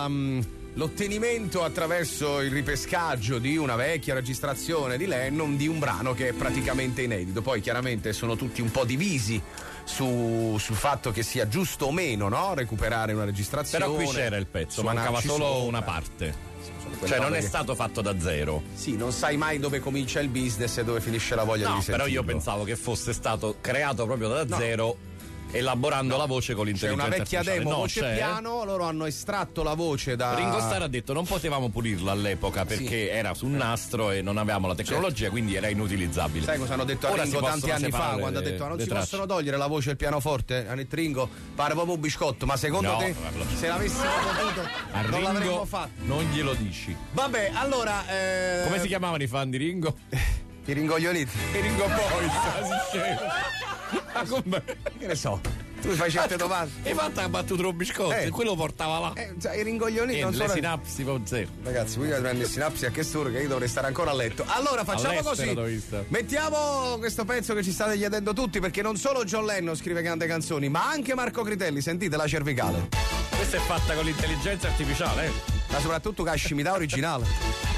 [SPEAKER 3] l'ottenimento attraverso il ripescaggio di una vecchia registrazione di Lennon di un brano che è praticamente inedito. Poi chiaramente sono tutti un po' divisi sul fatto che sia giusto o meno, no? Recuperare una registrazione.
[SPEAKER 1] Però qui c'era il pezzo, mancava solo una parte. Cioè non è stato fatto da zero.
[SPEAKER 3] Sì, non sai mai dove comincia il business e dove finisce la voglia di risentirlo.
[SPEAKER 1] Però io pensavo che fosse stato creato proprio da zero, elaborando la voce con l'intelligenza artificiale.
[SPEAKER 3] C'è una vecchia demo voce piano, loro hanno estratto la voce da...
[SPEAKER 1] Ringo Starr ha detto non potevamo pulirla all'epoca perché era su un nastro e non avevamo la tecnologia, quindi era inutilizzabile.
[SPEAKER 3] Sai cosa hanno detto a Ringo tanti anni fa, quando ha detto non si possono togliere la voce e il pianoforte? Hanno detto Ringo, pare proprio un biscotto, ma secondo te se l'avessimo potuto non l'avremmo fatto?
[SPEAKER 1] Non glielo dici.
[SPEAKER 3] Vabbè, allora
[SPEAKER 1] come si chiamavano i fan di Ringo?
[SPEAKER 3] I ringoglioniti.
[SPEAKER 1] I Ringo Boys, quasi scemo.
[SPEAKER 3] Ma come? Che ne so? Tu mi fai certe domande.
[SPEAKER 1] E fatta ha battuto un biscotto e quello portava là.
[SPEAKER 3] Cioè, i ringoglioniti non
[SPEAKER 1] le
[SPEAKER 3] sono...
[SPEAKER 1] sinapsi con zero.
[SPEAKER 3] Ragazzi, qui prende le sinapsi a che stura che io dovrei stare ancora a letto. Allora facciamo così. Mettiamo questo pezzo che ci state chiedendo tutti, perché non solo John Lennon scrive grandi canzoni, ma anche Marco Critelli. Sentite la cervicale.
[SPEAKER 1] Questa è fatta con l'intelligenza artificiale,
[SPEAKER 3] ma soprattutto con la scimità originale.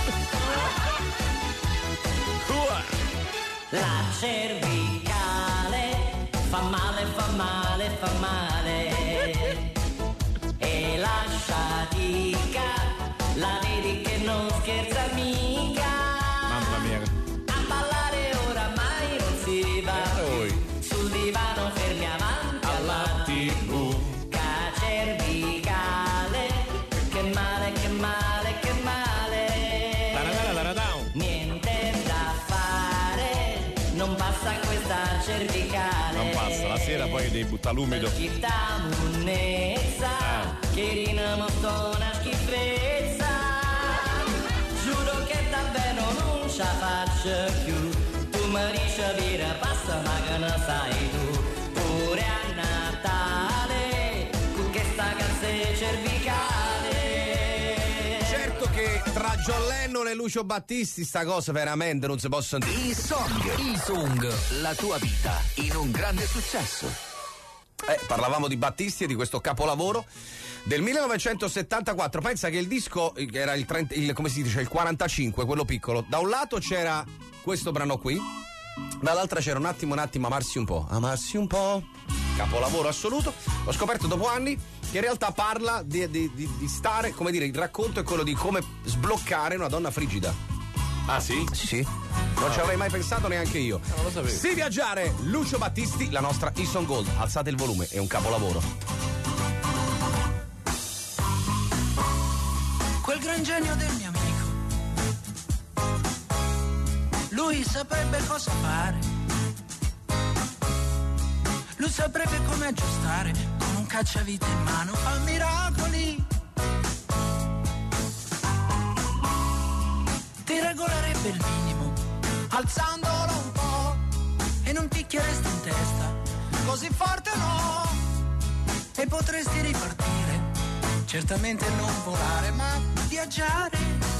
[SPEAKER 2] La cervicale fa male, fa male, fa male. E la sciatica, la vedi che non scherza mica. passa questa cervicale.
[SPEAKER 1] Non passa, la sera poi devi buttare l'umido.
[SPEAKER 2] Città munnezza, che rinamostò una schifezza. Giuro che davvero non ce la faccio più. Tu mi dici vira, passa ma che ne sai tu. Pure a Natale, con questa calze cervicale.
[SPEAKER 3] Certo che tra John Lennon e Lucio Battisti sta cosa veramente non si può sentire.
[SPEAKER 4] I-Song, la tua vita in un grande successo.
[SPEAKER 3] Parlavamo di Battisti e di questo capolavoro del 1974. Pensa che il disco era come si dice, il 45, quello piccolo. Da un lato c'era questo brano qui, dall'altra c'era un attimo amarsi un po', capolavoro assoluto. L'ho scoperto dopo anni che in realtà parla di stare, come dire, il racconto è quello di come sbloccare una donna frigida.
[SPEAKER 1] Ah sì?
[SPEAKER 3] Sì. Non ci avrei mai pensato neanche io.
[SPEAKER 1] Non lo sapevo.
[SPEAKER 3] Sì, viaggiare, Lucio Battisti, la nostra I-Song Gold. Alzate il volume, è un capolavoro.
[SPEAKER 2] Quel gran genio del mio amico, lui saprebbe cosa fare, lui saprebbe come aggiustare, con un cacciavite in mano fa miracoli, ti regolerebbe il minimo alzandolo un po' e non picchieresti in testa così forte no, e potresti ripartire, certamente non volare ma viaggiare.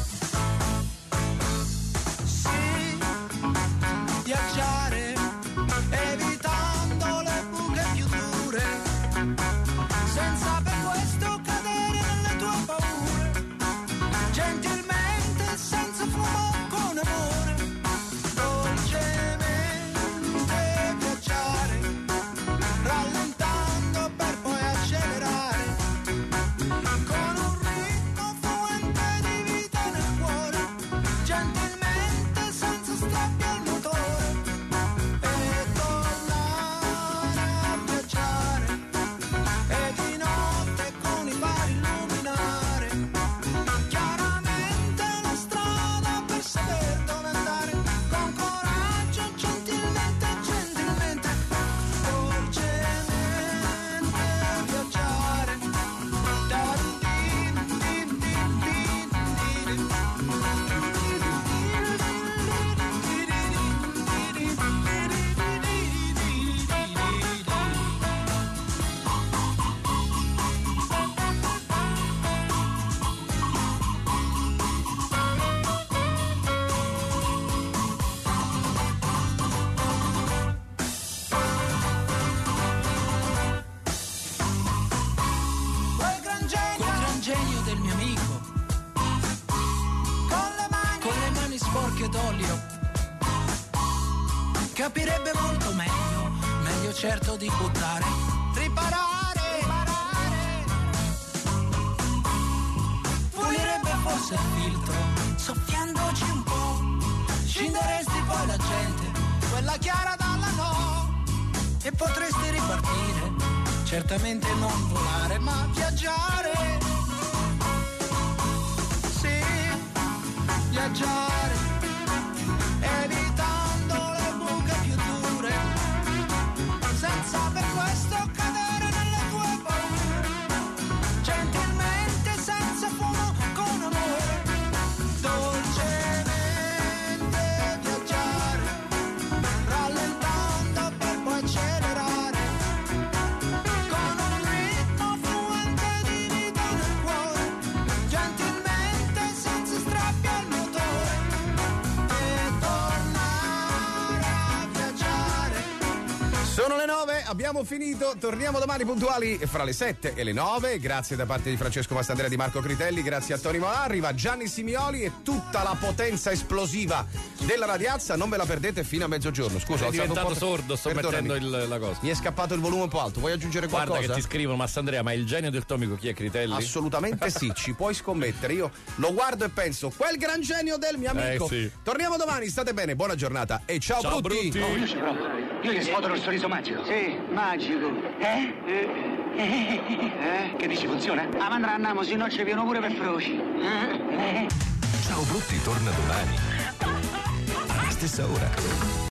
[SPEAKER 2] Sì, viaggiare, evitando le buche più dure, senza per questo cadere nelle tue paure, gentilmente, senza fumo, con amore, dolcemente viaggiare, rallentando per poi accelerare, con un ritmo fluente di vita nel cuore, gentilmente, senza strappi al motore, e tornare a viaggiare, e di notte con i fari illuminare, chiaramente la strada per saper dove andare, con coraggio, gentilmente, gentilmente, dolcemente viaggiare, quel gran genio del mio amico, con le mani sporche d'olio, capirebbe molto meglio certo di buttare, riparare, pulirebbe forse il filtro, soffiandoci un po', scinderesti poi la gente, quella chiara dalla no, e potresti ripartire, certamente non volare ma viaggiare. Sì, viaggiare, evitando le buche più dure, senza per questo cadere nelle tue paure, gentilmente, senza fumo, con amore, dolcemente viaggiare, rallentando per poi accelerare, con un ritmo fluente di vita nel cuore, gentilmente, senza strappi al motore, e tornare a viaggiare.
[SPEAKER 3] Sono le 9, abbiamo finito, torniamo domani puntuali fra le 7 e le 9. Grazie da parte di Francesco Mastandrea, di Marco Critelli, grazie a Tony Mola, arriva Gianni Simioli e tutta la potenza esplosiva della radiazza, non ve la perdete fino a mezzogiorno. Scusa, ho
[SPEAKER 1] Sei diventato sordo, sto
[SPEAKER 3] Perdonami.
[SPEAKER 1] mettendo la cosa.
[SPEAKER 3] Mi è scappato il volume un po' alto, vuoi aggiungere qualcosa?
[SPEAKER 1] Guarda che ti scrivono, Mastandrea, ma il genio del tomico chi è, Critelli?
[SPEAKER 3] Assolutamente sì, ci puoi scommettere. Io lo guardo e penso, quel gran genio del mio amico.
[SPEAKER 1] Sì.
[SPEAKER 3] Torniamo domani, state bene, buona giornata e ciao,
[SPEAKER 1] Ciao,
[SPEAKER 3] Brutti.
[SPEAKER 1] Brutti.
[SPEAKER 16] Oh, io ci provo. Io gli sfoto il sorriso magico.
[SPEAKER 23] Sì, magico.
[SPEAKER 16] Che dici, funziona?
[SPEAKER 23] Ah, ma andranno, se no ci viene pure per froci.
[SPEAKER 6] Ciao Brutti torna domani alla stessa ora.